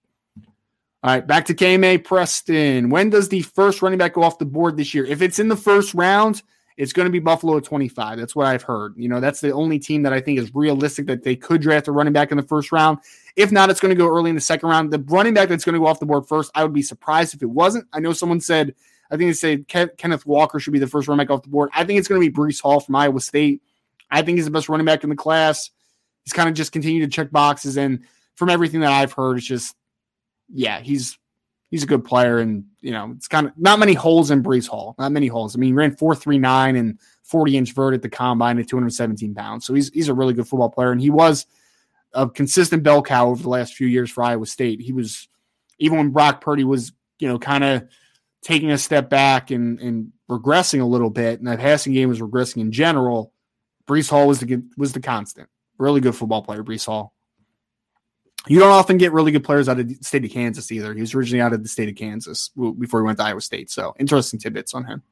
All right, back to K M A Preston. When does the first running back go off the board this year? If it's in the first round, it's going to be Buffalo at twenty-five. That's what I've heard. You know, that's the only team that I think is realistic that they could draft a running back in the first round. If not, it's going to go early in the second round. The running back that's going to go off the board first, I would be surprised if it wasn't. I know someone said, I think they said Ken- Kenneth Walker should be the first running back off the board. I think it's going to be Breece Hall from Iowa State. I think he's the best running back in the class. He's kind of just continued to check boxes. And from everything that I've heard, it's just, yeah, he's he's a good player. And, you know, it's kind of not many holes in Breece Hall. Not many holes. I mean, he ran four three nine and forty-inch vert at the combine at two hundred seventeen pounds. So he's he's a really good football player. And he was a consistent bell cow over the last few years for Iowa State. He was, even when Brock Purdy was, you know, kind of taking a step back and, and regressing a little bit, and that passing game was regressing in general, Breece Hall was the was the constant. Really good football player, Breece Hall. You don't often get really good players out of the state of Kansas either. He was originally out of the state of Kansas before he went to Iowa State. So interesting tidbits on him.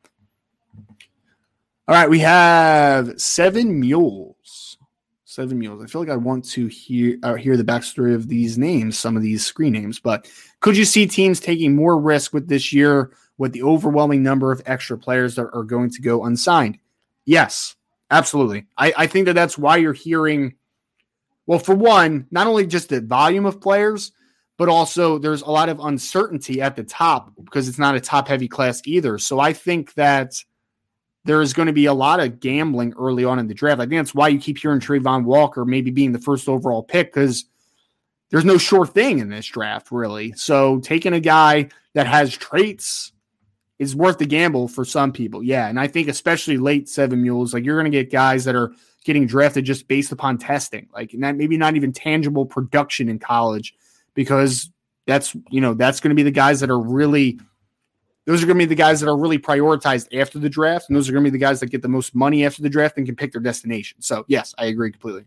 All right, we have Seven Mules. Seven Mules. I feel like I want to hear uh, hear the backstory of these names, some of these screen names. But could you see teams taking more risk with this year with the overwhelming number of extra players that are going to go unsigned? Yes, absolutely. I, I think that that's why you're hearing, well, for one, not only just the volume of players, but also there's a lot of uncertainty at the top because it's not a top-heavy class either. So I think that there is going to be a lot of gambling early on in the draft. I think that's why you keep hearing Trayvon Walker maybe being the first overall pick because there's no sure thing in this draft, really. So taking a guy that has traits is worth the gamble for some people. Yeah, and I think especially late Seven Mules, like you're going to get guys that are getting drafted just based upon testing, like not, maybe not even tangible production in college because that's, you know, that's going to be the guys that are really – those are going to be the guys that are really prioritized after the draft, and those are going to be the guys that get the most money after the draft and can pick their destination. So, yes, I agree completely.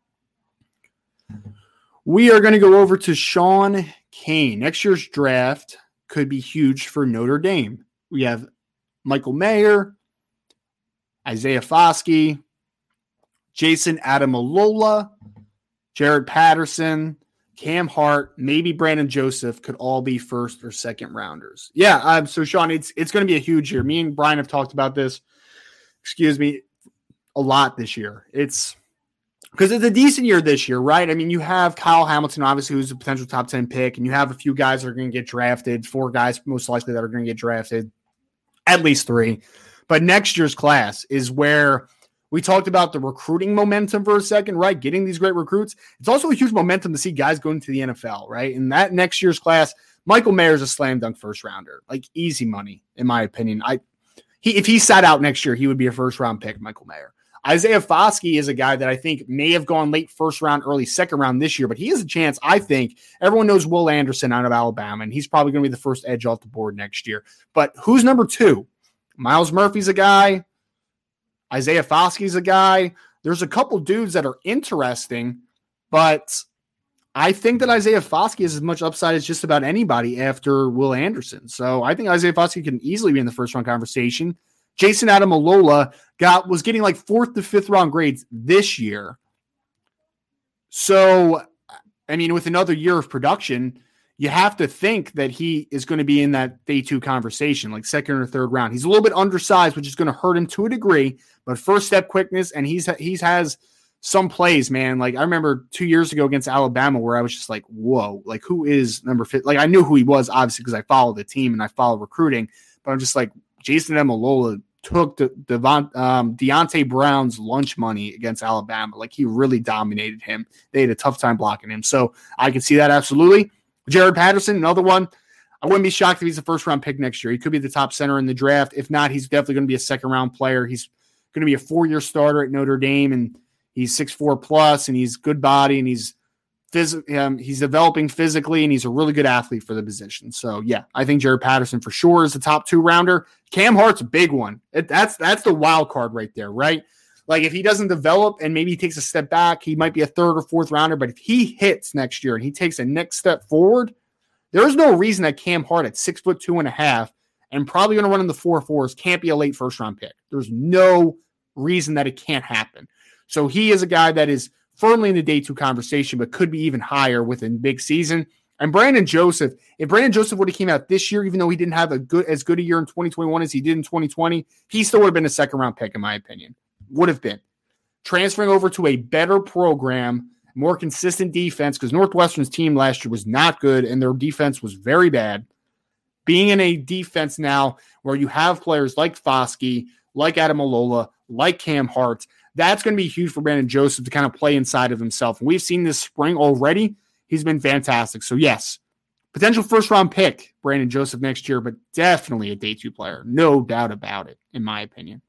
We are going to go over to Sean Kane. Next year's draft could be huge for Notre Dame. We have Michael Mayer, Isaiah Foskey, Jason Adamalola, Jared Patterson, Cam Hart, maybe Brandon Joseph could all be first or second rounders. Yeah, um, so Sean, it's it's going to be a huge year. Me and Brian have talked about this, excuse me, a lot this year. It's because it's a decent year this year, right? I mean, you have Kyle Hamilton, obviously, who's a potential top ten pick, and you have a few guys that are going to get drafted, four guys most likely that are going to get drafted, at least three. But next year's class is where we talked about the recruiting momentum for a second, right? Getting these great recruits. It's also a huge momentum to see guys going to the N F L, right? And that next year's class, Michael Mayer is a slam dunk first rounder, like easy money, in my opinion. I, he if he sat out next year, he would be a first round pick, Michael Mayer. Isaiah Foskey is a guy that I think may have gone late first round, early second round this year, but he has a chance. I think everyone knows Will Anderson out of Alabama, and he's probably going to be the first edge off the board next year. But who's number two? Miles Murphy's a guy. Isaiah Foskey's a guy. There's a couple dudes that are interesting, but I think that Isaiah Foskey has as much upside as just about anybody after Will Anderson. So I think Isaiah Foskey can easily be in the first round conversation. Jason Adamalola got was getting like fourth to fifth round grades this year. So, I mean, with another year of production, you have to think that he is going to be in that day two conversation, like second or third round. He's a little bit undersized, which is going to hurt him to a degree, but first step quickness, and he's he's has some plays, man. Like I remember two years ago against Alabama where I was just like, whoa, like who is number fifty? Like I knew who he was, obviously, because I follow the team and I follow recruiting, but I'm just like, Jason Adamalola took the Devon, um, Deontay Brown's lunch money against Alabama. Like, he really dominated him. They had a tough time blocking him. So I can see that absolutely. Jared Patterson, another one. I wouldn't be shocked if he's a first-round pick next year. He could be the top center in the draft. If not, he's definitely going to be a second-round player. He's going to be a four-year starter at Notre Dame, and he's six foot four plus, and he's good body, and he's phys- um, he's developing physically, and he's a really good athlete for the position. So, yeah, I think Jared Patterson for sure is the top two-rounder. Cam Hart's a big one. It, that's that's the wild card right there, right? Like, if he doesn't develop and maybe he takes a step back, he might be a third or fourth rounder, but if he hits next year and he takes a next step forward, there's no reason that Cam Hart at six foot two and a half and probably going to run in the four fours can't be a late first round pick. There's no reason that it can't happen. So he is a guy that is firmly in the day two conversation, but could be even higher within big season. And Brandon Joseph, if Brandon Joseph would have came out this year, even though he didn't have a good as good a year in twenty twenty-one as he did in twenty twenty, he still would have been a second round pick, in my opinion. Would have been. Transferring over to a better program, more consistent defense, because Northwestern's team last year was not good and their defense was very bad. Being in a defense now where you have players like Foskey, like Adam Alola, like Cam Hart, that's going to be huge for Brandon Joseph to kind of play inside of himself. And we've seen this spring already. He's been fantastic. So, yes, potential first-round pick, Brandon Joseph next year, but definitely a day two player. No doubt about it, in my opinion.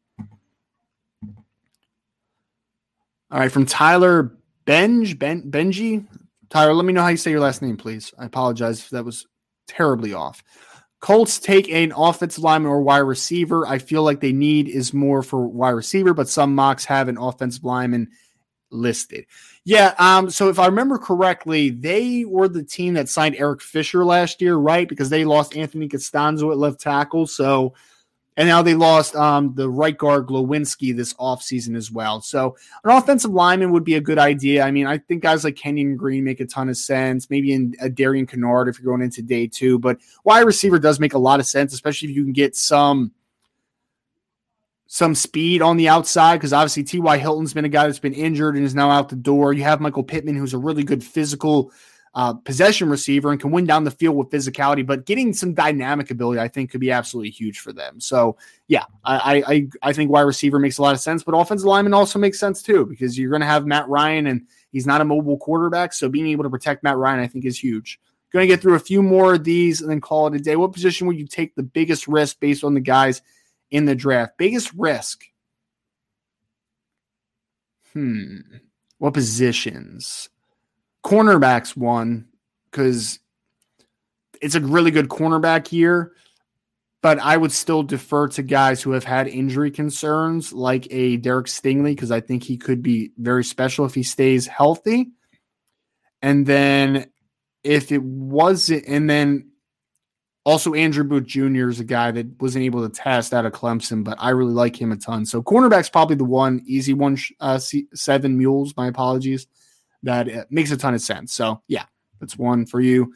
All right, from Tyler Benj, ben, Benji. Tyler, let me know how you say your last name, please. I apologize if that was terribly off. Colts take an offensive lineman or wide receiver. I feel like they need is more for wide receiver, but some mocks have an offensive lineman listed. Yeah, um, so if I remember correctly, they were the team that signed Eric Fisher last year, right? Because they lost Anthony Costanzo at left tackle. So, and now they lost um, the right guard Glowinski this offseason as well. So an offensive lineman would be a good idea. I mean, I think guys like Kenyon Green make a ton of sense, maybe in a Darian Kennard if you're going into day two. But wide receiver does make a lot of sense, especially if you can get some some speed on the outside, because obviously T Y. Hilton's been a guy that's been injured and is now out the door. You have Michael Pittman, who's a really good physical uh, possession receiver and can win down the field with physicality, but getting some dynamic ability, I think, could be absolutely huge for them. So, yeah, I I, I think wide receiver makes a lot of sense, but offensive lineman also makes sense too, because you're going to have Matt Ryan, and he's not a mobile quarterback, so being able to protect Matt Ryan, I think, is huge. Going to get through a few more of these and then call it a day. What position would you take the biggest risk based on the guys in the draft? Biggest risk. Hmm. What positions? Cornerbacks one, because it's a really good cornerback year, but I would still defer to guys who have had injury concerns like a Derek Stingley, because I think he could be very special if he stays healthy. And then if it wasn't, and then also Andrew Booth Junior is a guy that wasn't able to test out of Clemson, but I really like him a ton. So cornerback's probably the one, easy one, uh, C- seven mules, my apologies. That uh, makes a ton of sense. So, yeah, that's one for you.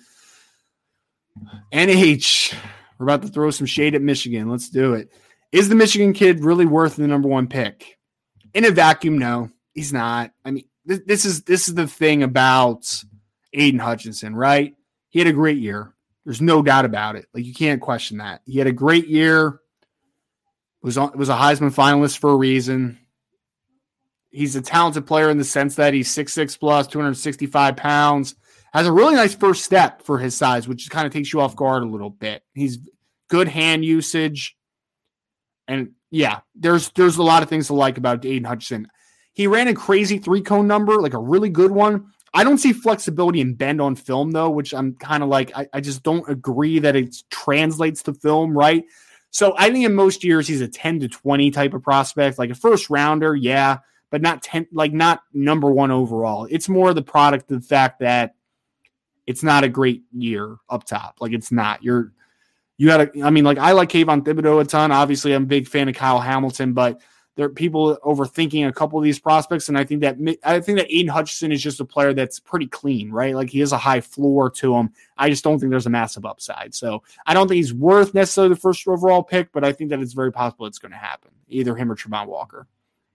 N H, we're about to throw some shade at Michigan. Let's do it. Is the Michigan kid really worth the number one pick? In a vacuum, no, he's not. I mean, th- this is this is the thing about Aiden Hutchinson, right? He had a great year. There's no doubt about it. Like, you can't question that. He had a great year. Was on, was a Heisman finalist for a reason. He's a talented player in the sense that he's six six plus, two hundred sixty-five pounds, has a really nice first step for his size, which kind of takes you off guard a little bit. He's good hand usage. And yeah, there's there's a lot of things to like about Aiden Hutchinson. He ran a crazy three-cone number, like a really good one. I don't see flexibility and bend on film, though, which I'm kind of like, I, I just don't agree that it translates to film, right? So I think in most years he's a ten to twenty type of prospect, like a first rounder, yeah, but not ten, like not number one overall. It's more the product of the fact that it's not a great year up top. Like it's not. You're you got to. I mean, like I like Kayvon Thibodeau a ton. Obviously, I'm a big fan of Kyle Hamilton, but there are people overthinking a couple of these prospects, and I think that I think that Aiden Hutchinson is just a player that's pretty clean, right? Like he has a high floor to him. I just don't think there's a massive upside. So I don't think he's worth necessarily the first overall pick, but I think that it's very possible it's going to happen, either him or Trevon Walker.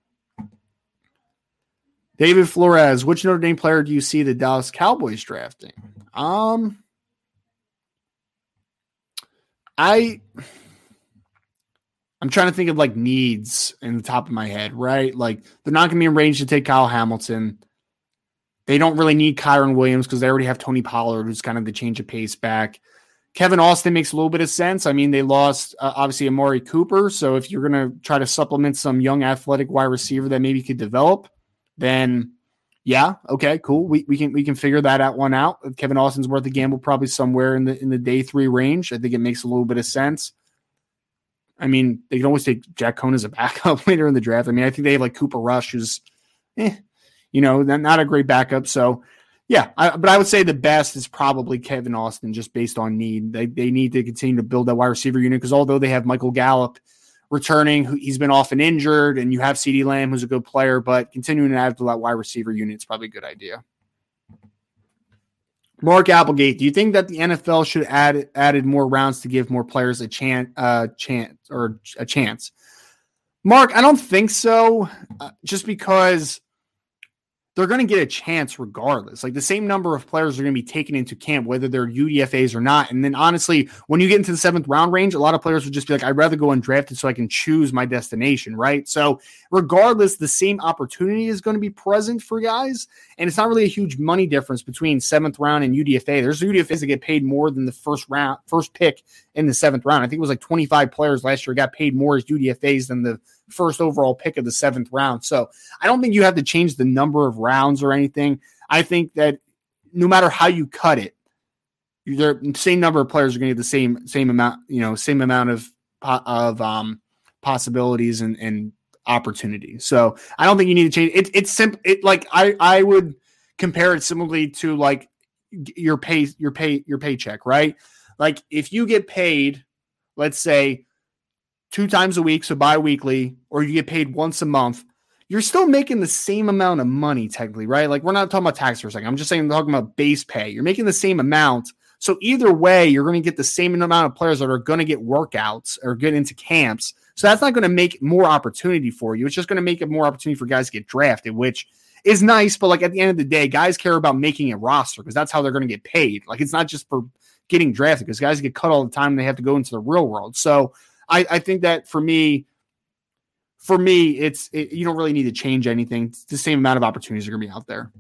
David Flores, which Notre Dame player do you see the Dallas Cowboys drafting? Um, I I'm trying to think of like needs in the top of my head, right? Like they're not going to be in range to take Kyle Hamilton. They don't really need Kyron Williams because they already have Tony Pollard, who's kind of the change of pace back. Kevin Austin makes a little bit of sense. I mean, they lost uh, obviously Amari Cooper. So if you're going to try to supplement some young athletic wide receiver that maybe could develop, then yeah, okay, cool. We we can we can figure that out one out. Kevin Austin's worth a gamble, probably somewhere in the in the day three range. I think it makes a little bit of sense. I mean, they can always take Jack Cohn as a backup later in the draft. I mean, I think they have like Cooper Rush, who's, eh, you know, not a great backup. So, yeah, I, but I would say the best is probably Kevin Austin, just based on need. They they need to continue to build that wide receiver unit because although they have Michael Gallup returning, who he's been often injured, and you have CeeDee Lamb, who's a good player, but continuing to add to that wide receiver unit is probably a good idea. Mark Applegate, do you think that the N F L should add added more rounds to give more players a chance, uh, chance or a chance? Mark, I don't think so. Uh, just because they're going to get a chance regardless. Like the same number of players are going to be taken into camp, whether they're U D F As or not. And then honestly, when you get into the seventh round range, a lot of players would just be like, I'd rather go undrafted so I can choose my destination, right? So regardless, the same opportunity is going to be present for guys. And it's not really a huge money difference between seventh round and U D F A. There's U D F As that get paid more than the first round, first pick in the seventh round. I think it was like twenty-five players last year got paid more as U D F As than the first overall pick of the seventh round. So I don't think you have to change the number of rounds or anything. I think that no matter how you cut it, the same number of players are going to get the same, same amount, you know, same amount of, of um, possibilities and, and opportunity. So I don't think you need to change it. It's simple. It like, I, I would compare it similarly to like your pay, your pay, your paycheck, right? Like if you get paid, let's say, two times a week, so bi-weekly, or you get paid once a month, you're still making the same amount of money technically, right? Like we're not talking about tax for a second. I'm just saying I'm talking about base pay. You're making the same amount. So either way, you're going to get the same amount of players that are going to get workouts or get into camps. So that's not going to make more opportunity for you. It's just going to make it more opportunity for guys to get drafted, which is nice. But like at the end of the day, guys care about making a roster because that's how they're going to get paid. Like it's not just for getting drafted because guys get cut all the time and they have to go into the real world. So I, I think that for me, for me, it's it, you don't really need to change anything. It's the same amount of opportunities are going to be out there.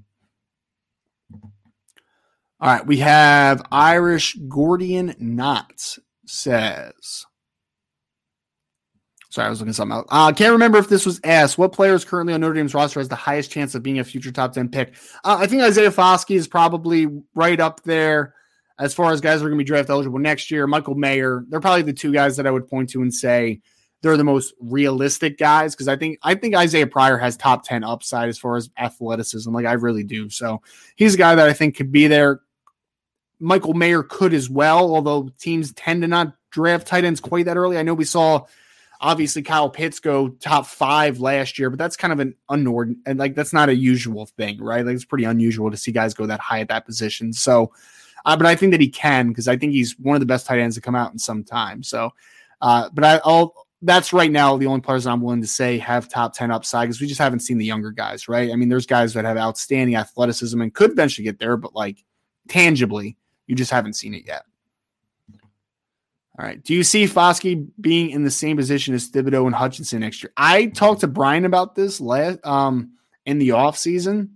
All right, we have Irish Gordian Knott says. Sorry, I was looking something out. I uh, can't remember if this was asked. What player is currently on Notre Dame's roster has the highest chance of being a future top ten pick? Uh, I think Isaiah Foskey is probably right up there. As far as guys that are going to be draft eligible next year, Michael Mayer, they're probably the two guys that I would point to and say they're the most realistic guys because I think I think Isaiah Pryor has top ten upside as far as athleticism. Like I really do. So he's a guy that I think could be there. Michael Mayer could as well, although teams tend to not draft tight ends quite that early. I know we saw obviously Kyle Pitts go top five last year, but that's kind of an unordinary and like that's not a usual thing, right? Like it's pretty unusual to see guys go that high at that position. So Uh, but I think that he can because I think he's one of the best tight ends to come out in some time. So, uh, but I, I'll that's right now the only players I'm willing to say have top ten upside because we just haven't seen the younger guys, right? I mean, there's guys that have outstanding athleticism and could eventually get there, but like tangibly, you just haven't seen it yet. All right. Do you see Foskey being in the same position as Thibodeau and Hutchinson next year? I talked to Brian about this last um, in the offseason.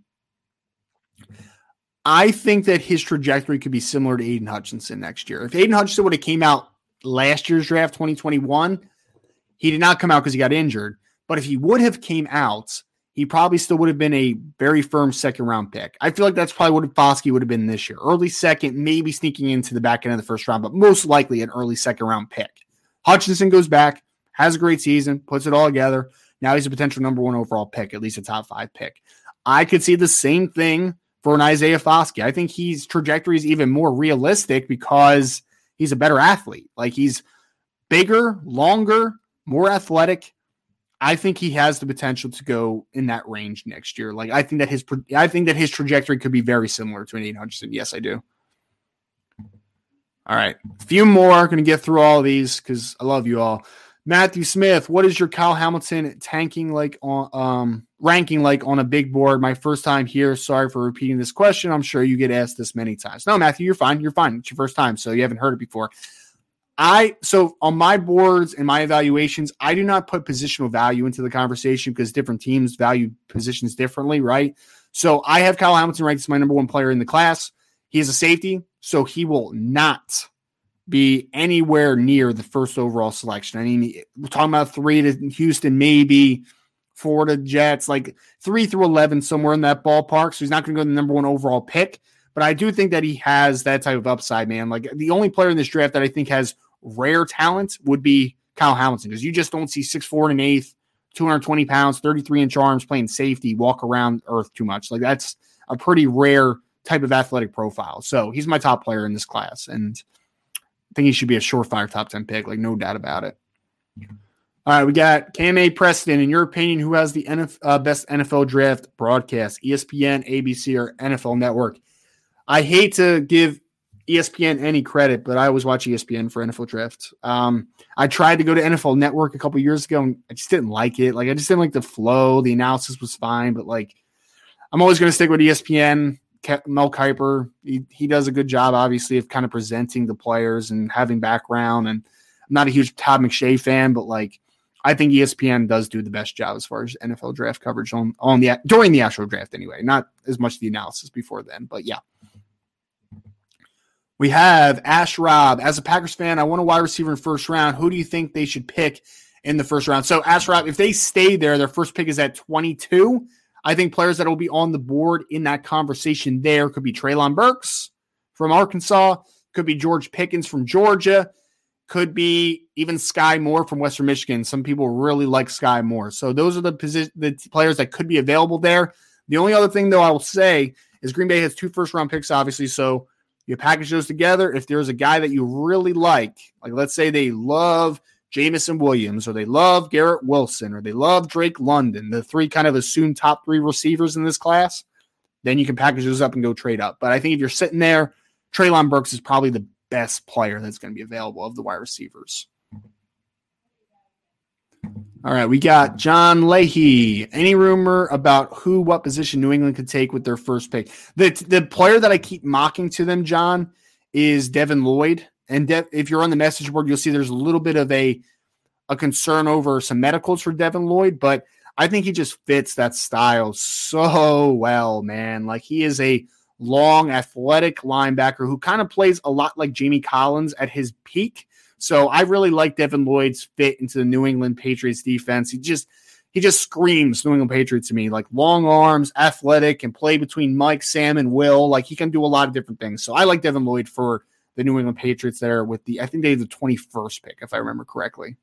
I think that his trajectory could be similar to Aiden Hutchinson next year. If Aiden Hutchinson would have came out last year's draft, twenty twenty-one, he did not come out because he got injured. But if he would have came out, he probably still would have been a very firm second round pick. I feel like that's probably what Foskey would have been this year. Early second, maybe sneaking into the back end of the first round, but most likely an early second round pick. Hutchinson goes back, has a great season, puts it all together. Now he's a potential number one overall pick, at least a top five pick. I could see the same thing for an Isaiah Foskey. I think his trajectory is even more realistic because he's a better athlete. Like he's bigger, longer, more athletic. I think he has the potential to go in that range next year. Like I think that his, I think that his trajectory could be very similar to an Aiden Hutchinson. Yes, I do. All right. A few more. Going to get through all of these because I love you all. Matthew Smith, what is your Kyle Hamilton tanking like on um, ranking like on a big board? My first time here. Sorry for repeating this question. I'm sure you get asked this many times. No, Matthew, you're fine. You're fine. It's your first time, so you haven't heard it before. I so on my boards and my evaluations, I do not put positional value into the conversation because different teams value positions differently, right? So I have Kyle Hamilton ranked as my number one player in the class. He is a safety, so he will not be anywhere near the first overall selection. I mean, we're talking about three to Houston, maybe four to Jets, like three through eleven, somewhere in that ballpark. So he's not going to go to the number one overall pick. But I do think that he has that type of upside, man. Like the only player in this draft that I think has rare talent would be Kyle Hamilton, because you just don't see six four and an eighth, two hundred twenty pounds, thirty-three inch arms, playing safety, walk around earth too much. Like that's a pretty rare type of athletic profile. So he's my top player in this class, and I think he should be a surefire top ten pick, like no doubt about it. All right, we got Cam A. Preston. In your opinion, who has the N F L, uh, best N F L draft broadcast, E S P N, A B C, or N F L Network? I hate to give E S P N any credit, but I always watch E S P N for N F L draft. Um, I tried to go to N F L Network a couple years ago, and I just didn't like it. Like I just didn't like the flow. The analysis was fine, but like I'm always going to stick with E S P N. Mel Kiper, he, he does a good job, obviously, of kind of presenting the players and having background. And I'm not a huge Todd McShay fan, but like I think E S P N does do the best job as far as N F L draft coverage on on the during the actual draft anyway. Not as much the analysis before then, but yeah. We have Ash Rob. As a Packers fan, I want a wide receiver in first round. Who do you think they should pick in the first round? So Ash Rob, if they stay there, their first pick is at twenty-two. I think players that will be on the board in that conversation there could be Treylon Burks from Arkansas, could be George Pickens from Georgia, could be even Sky Moore from Western Michigan. Some people really like Sky Moore. So those are the, posi- the players that could be available there. The only other thing, though, I will say is Green Bay has two first-round picks, obviously, so you package those together. If there's a guy that you really like, like let's say they love Jamison Williams, or they love Garrett Wilson, or they love Drake London, the three kind of assumed top three receivers in this class, then you can package those up and go trade up. But I think if you're sitting there, Treylon Burks is probably the best player that's going to be available of the wide receivers. All right, we got John Leahy. Any rumor about who, what position New England could take with their first pick? The the player that I keep mocking to them, John, is Devin Lloyd. And De- if you're on the message board, you'll see there's a little bit of a, a concern over some medicals for Devin Lloyd, but I think he just fits that style so well, man. Like he is a long, athletic linebacker who kind of plays a lot like Jamie Collins at his peak. So I really like Devin Lloyd's fit into the New England Patriots defense. He just he just screams New England Patriots to me, like long arms, athletic, and play between Mike, Sam, and Will. Like he can do a lot of different things. So I like Devin Lloyd for the New England Patriots there with the, I think they have the twenty-first pick, if I remember correctly.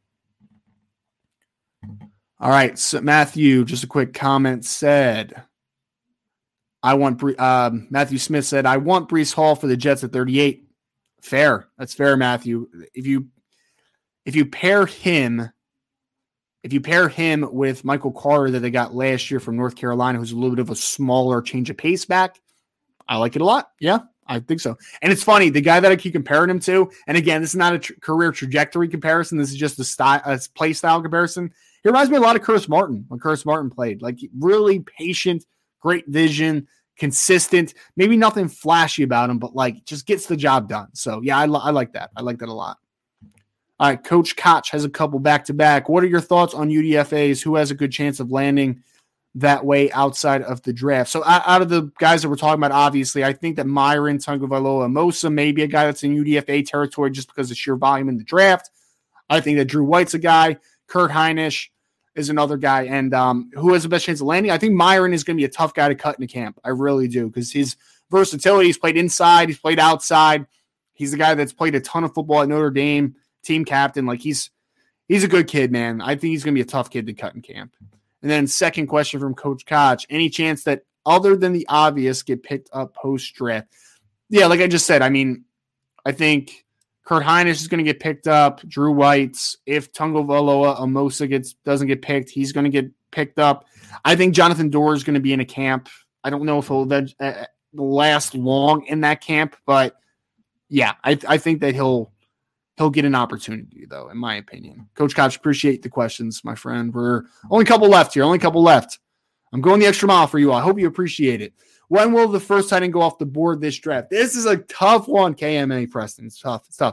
All right, so Matthew, just a quick comment, said, I want, um, Matthew Smith said, I want Breece Hall for the Jets at thirty-eight. Fair. That's fair, Matthew. If you if you pair him, if you pair him with Michael Carter that they got last year from North Carolina, who's a little bit of a smaller change of pace back, I like it a lot. Yeah, I think so. And it's funny, the guy that I keep comparing him to, and again, this is not a tr- career trajectory comparison. This is just a style, a play style comparison. He reminds me a lot of Curtis Martin when Curtis Martin played. Like really patient, great vision, consistent, maybe nothing flashy about him, but like just gets the job done. So yeah, I, li- I like that. I like that a lot. All right, Coach Koch has a couple back-to-back. What are your thoughts on U D F As? Who has a good chance of landing that way outside of the draft? So out of the guys that we're talking about, obviously, I think that Myron Tagovailoa-Amosa may be a guy that's in U D F A territory just because of sheer volume in the draft. I think that Drew White's a guy. Kurt Heinisch is another guy. And um, who has the best chance of landing? I think Myron is going to be a tough guy to cut into camp. I really do, because his versatility, he's played inside, he's played outside. He's a guy that's played a ton of football at Notre Dame, team captain. Like he's he's a good kid, man. I think he's going to be a tough kid to cut in camp. And then second question from Coach Koch, any chance that other than the obvious get picked up post-draft? Yeah, like I just said, I mean, I think Kurt Heinisch is going to get picked up. Drew White, if Tagovailoa-Amosa gets doesn't get picked, he's going to get picked up. I think Jonathan Doerr is going to be in a camp. I don't know if he'll uh, last long in that camp, but yeah, I, I think that he'll he'll get an opportunity, though, in my opinion. Coach Koch, appreciate the questions, my friend. We're only a couple left here, only a couple left. I'm going the extra mile for you all. I hope you appreciate it. When will the first tight end go off the board this draft? This is a tough one, K M A Preston. It's tough. It's tough.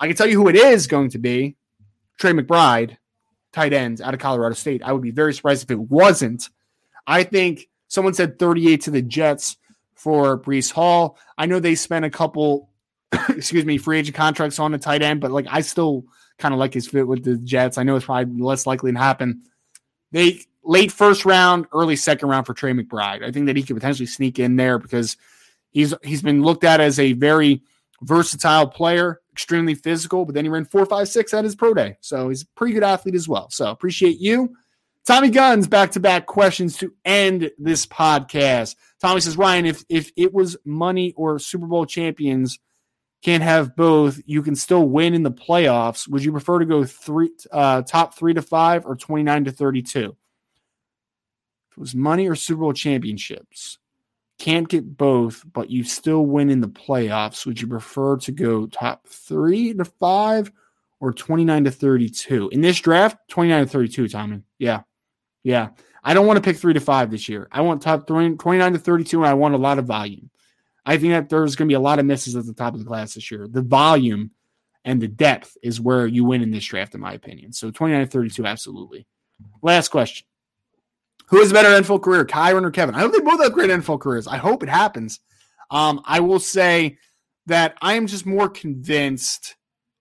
I can tell you who it is going to be. Trey McBride, tight end out of Colorado State. I would be very surprised if it wasn't. I think someone said thirty-eight to the Jets for Breece Hall. I know they spent a couple, excuse me, free agent contracts on a tight end, but like I still kind of like his fit with the Jets. I know it's probably less likely to happen. They late first round, early second round for Trey McBride. I think that he could potentially sneak in there because he's he's been looked at as a very versatile player, extremely physical, but then he ran four, five, six at his pro day. So he's a pretty good athlete as well. So appreciate you. Tommy Guns, back-to-back questions to end this podcast. Tommy says, Ryan, if if it was money or Super Bowl champions can't have both, you can still win in the playoffs. Would you prefer to go three uh, top three to five or twenty-nine to thirty-two? If it was money or Super Bowl championships, can't get both, but you still win in the playoffs, would you prefer to go top three to five or twenty-nine to thirty-two? In this draft, twenty-nine to thirty-two, Tommy. Yeah. Yeah. I don't want to pick three to five this year. I want top three, twenty-nine to thirty-two, and I want a lot of volume. I think that there's going to be a lot of misses at the top of the class this year. The volume and the depth is where you win in this draft, in my opinion. So twenty-nine to thirty-two, absolutely. Last question. Who has a better N F L career, Kyren or Kevin? I hope they both have great N F L careers. I hope it happens. Um, I will say that I am just more convinced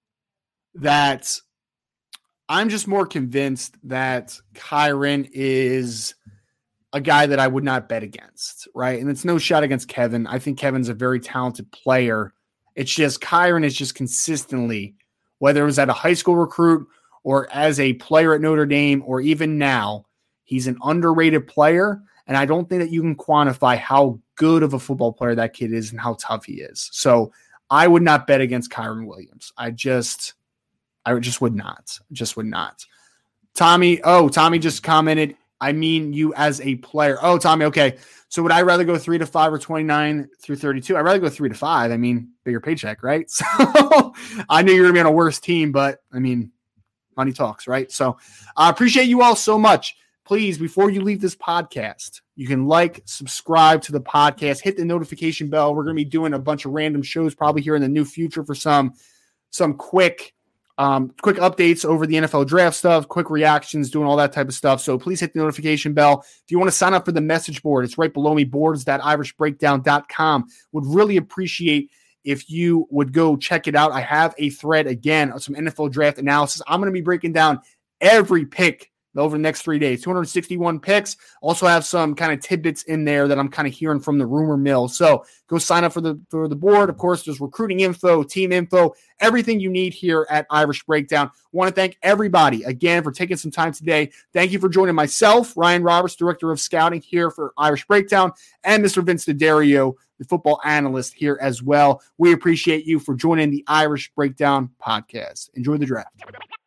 that I'm just more convinced that Kyren is a guy that I would not bet against, right? And it's no shot against Kevin. I think Kevin's a very talented player. It's just Kyren is just consistently, whether it was at a high school recruit or as a player at Notre Dame or even now, he's an underrated player, and I don't think that you can quantify how good of a football player that kid is and how tough he is. So I would not bet against Kyren Williams. I just, I just would not. Just would not. Tommy, oh, Tommy just commented, I mean you as a player. Oh, Tommy, okay. So would I rather go three to five or twenty-nine through thirty-two? I'd rather go three to five. I mean, bigger paycheck, right? So I knew you were going to be on a worse team, but I mean, money talks, right? So I appreciate you all so much. Please, before you leave this podcast, you can like, subscribe to the podcast, hit the notification bell. We're going to be doing a bunch of random shows probably here in the near future for some, some quick Um, quick updates over the N F L draft stuff, quick reactions, doing all that type of stuff. So please hit the notification bell. If you want to sign up for the message board, it's right below me, boards dot irish breakdown dot com. Would really appreciate if you would go check it out. I have a thread, again, of some N F L draft analysis. I'm going to be breaking down every pick over the next three days, two hundred sixty-one picks. Also have some kind of tidbits in there that I'm kind of hearing from the rumor mill. So go sign up for the for the board. Of course, there's recruiting info, team info, everything you need here at Irish Breakdown. Want to thank everybody again for taking some time today. Thank you for joining myself, Ryan Roberts, Director of Scouting here for Irish Breakdown, and Mister Vince D'Addario, the football analyst here as well. We appreciate you for joining the Irish Breakdown podcast. Enjoy the draft.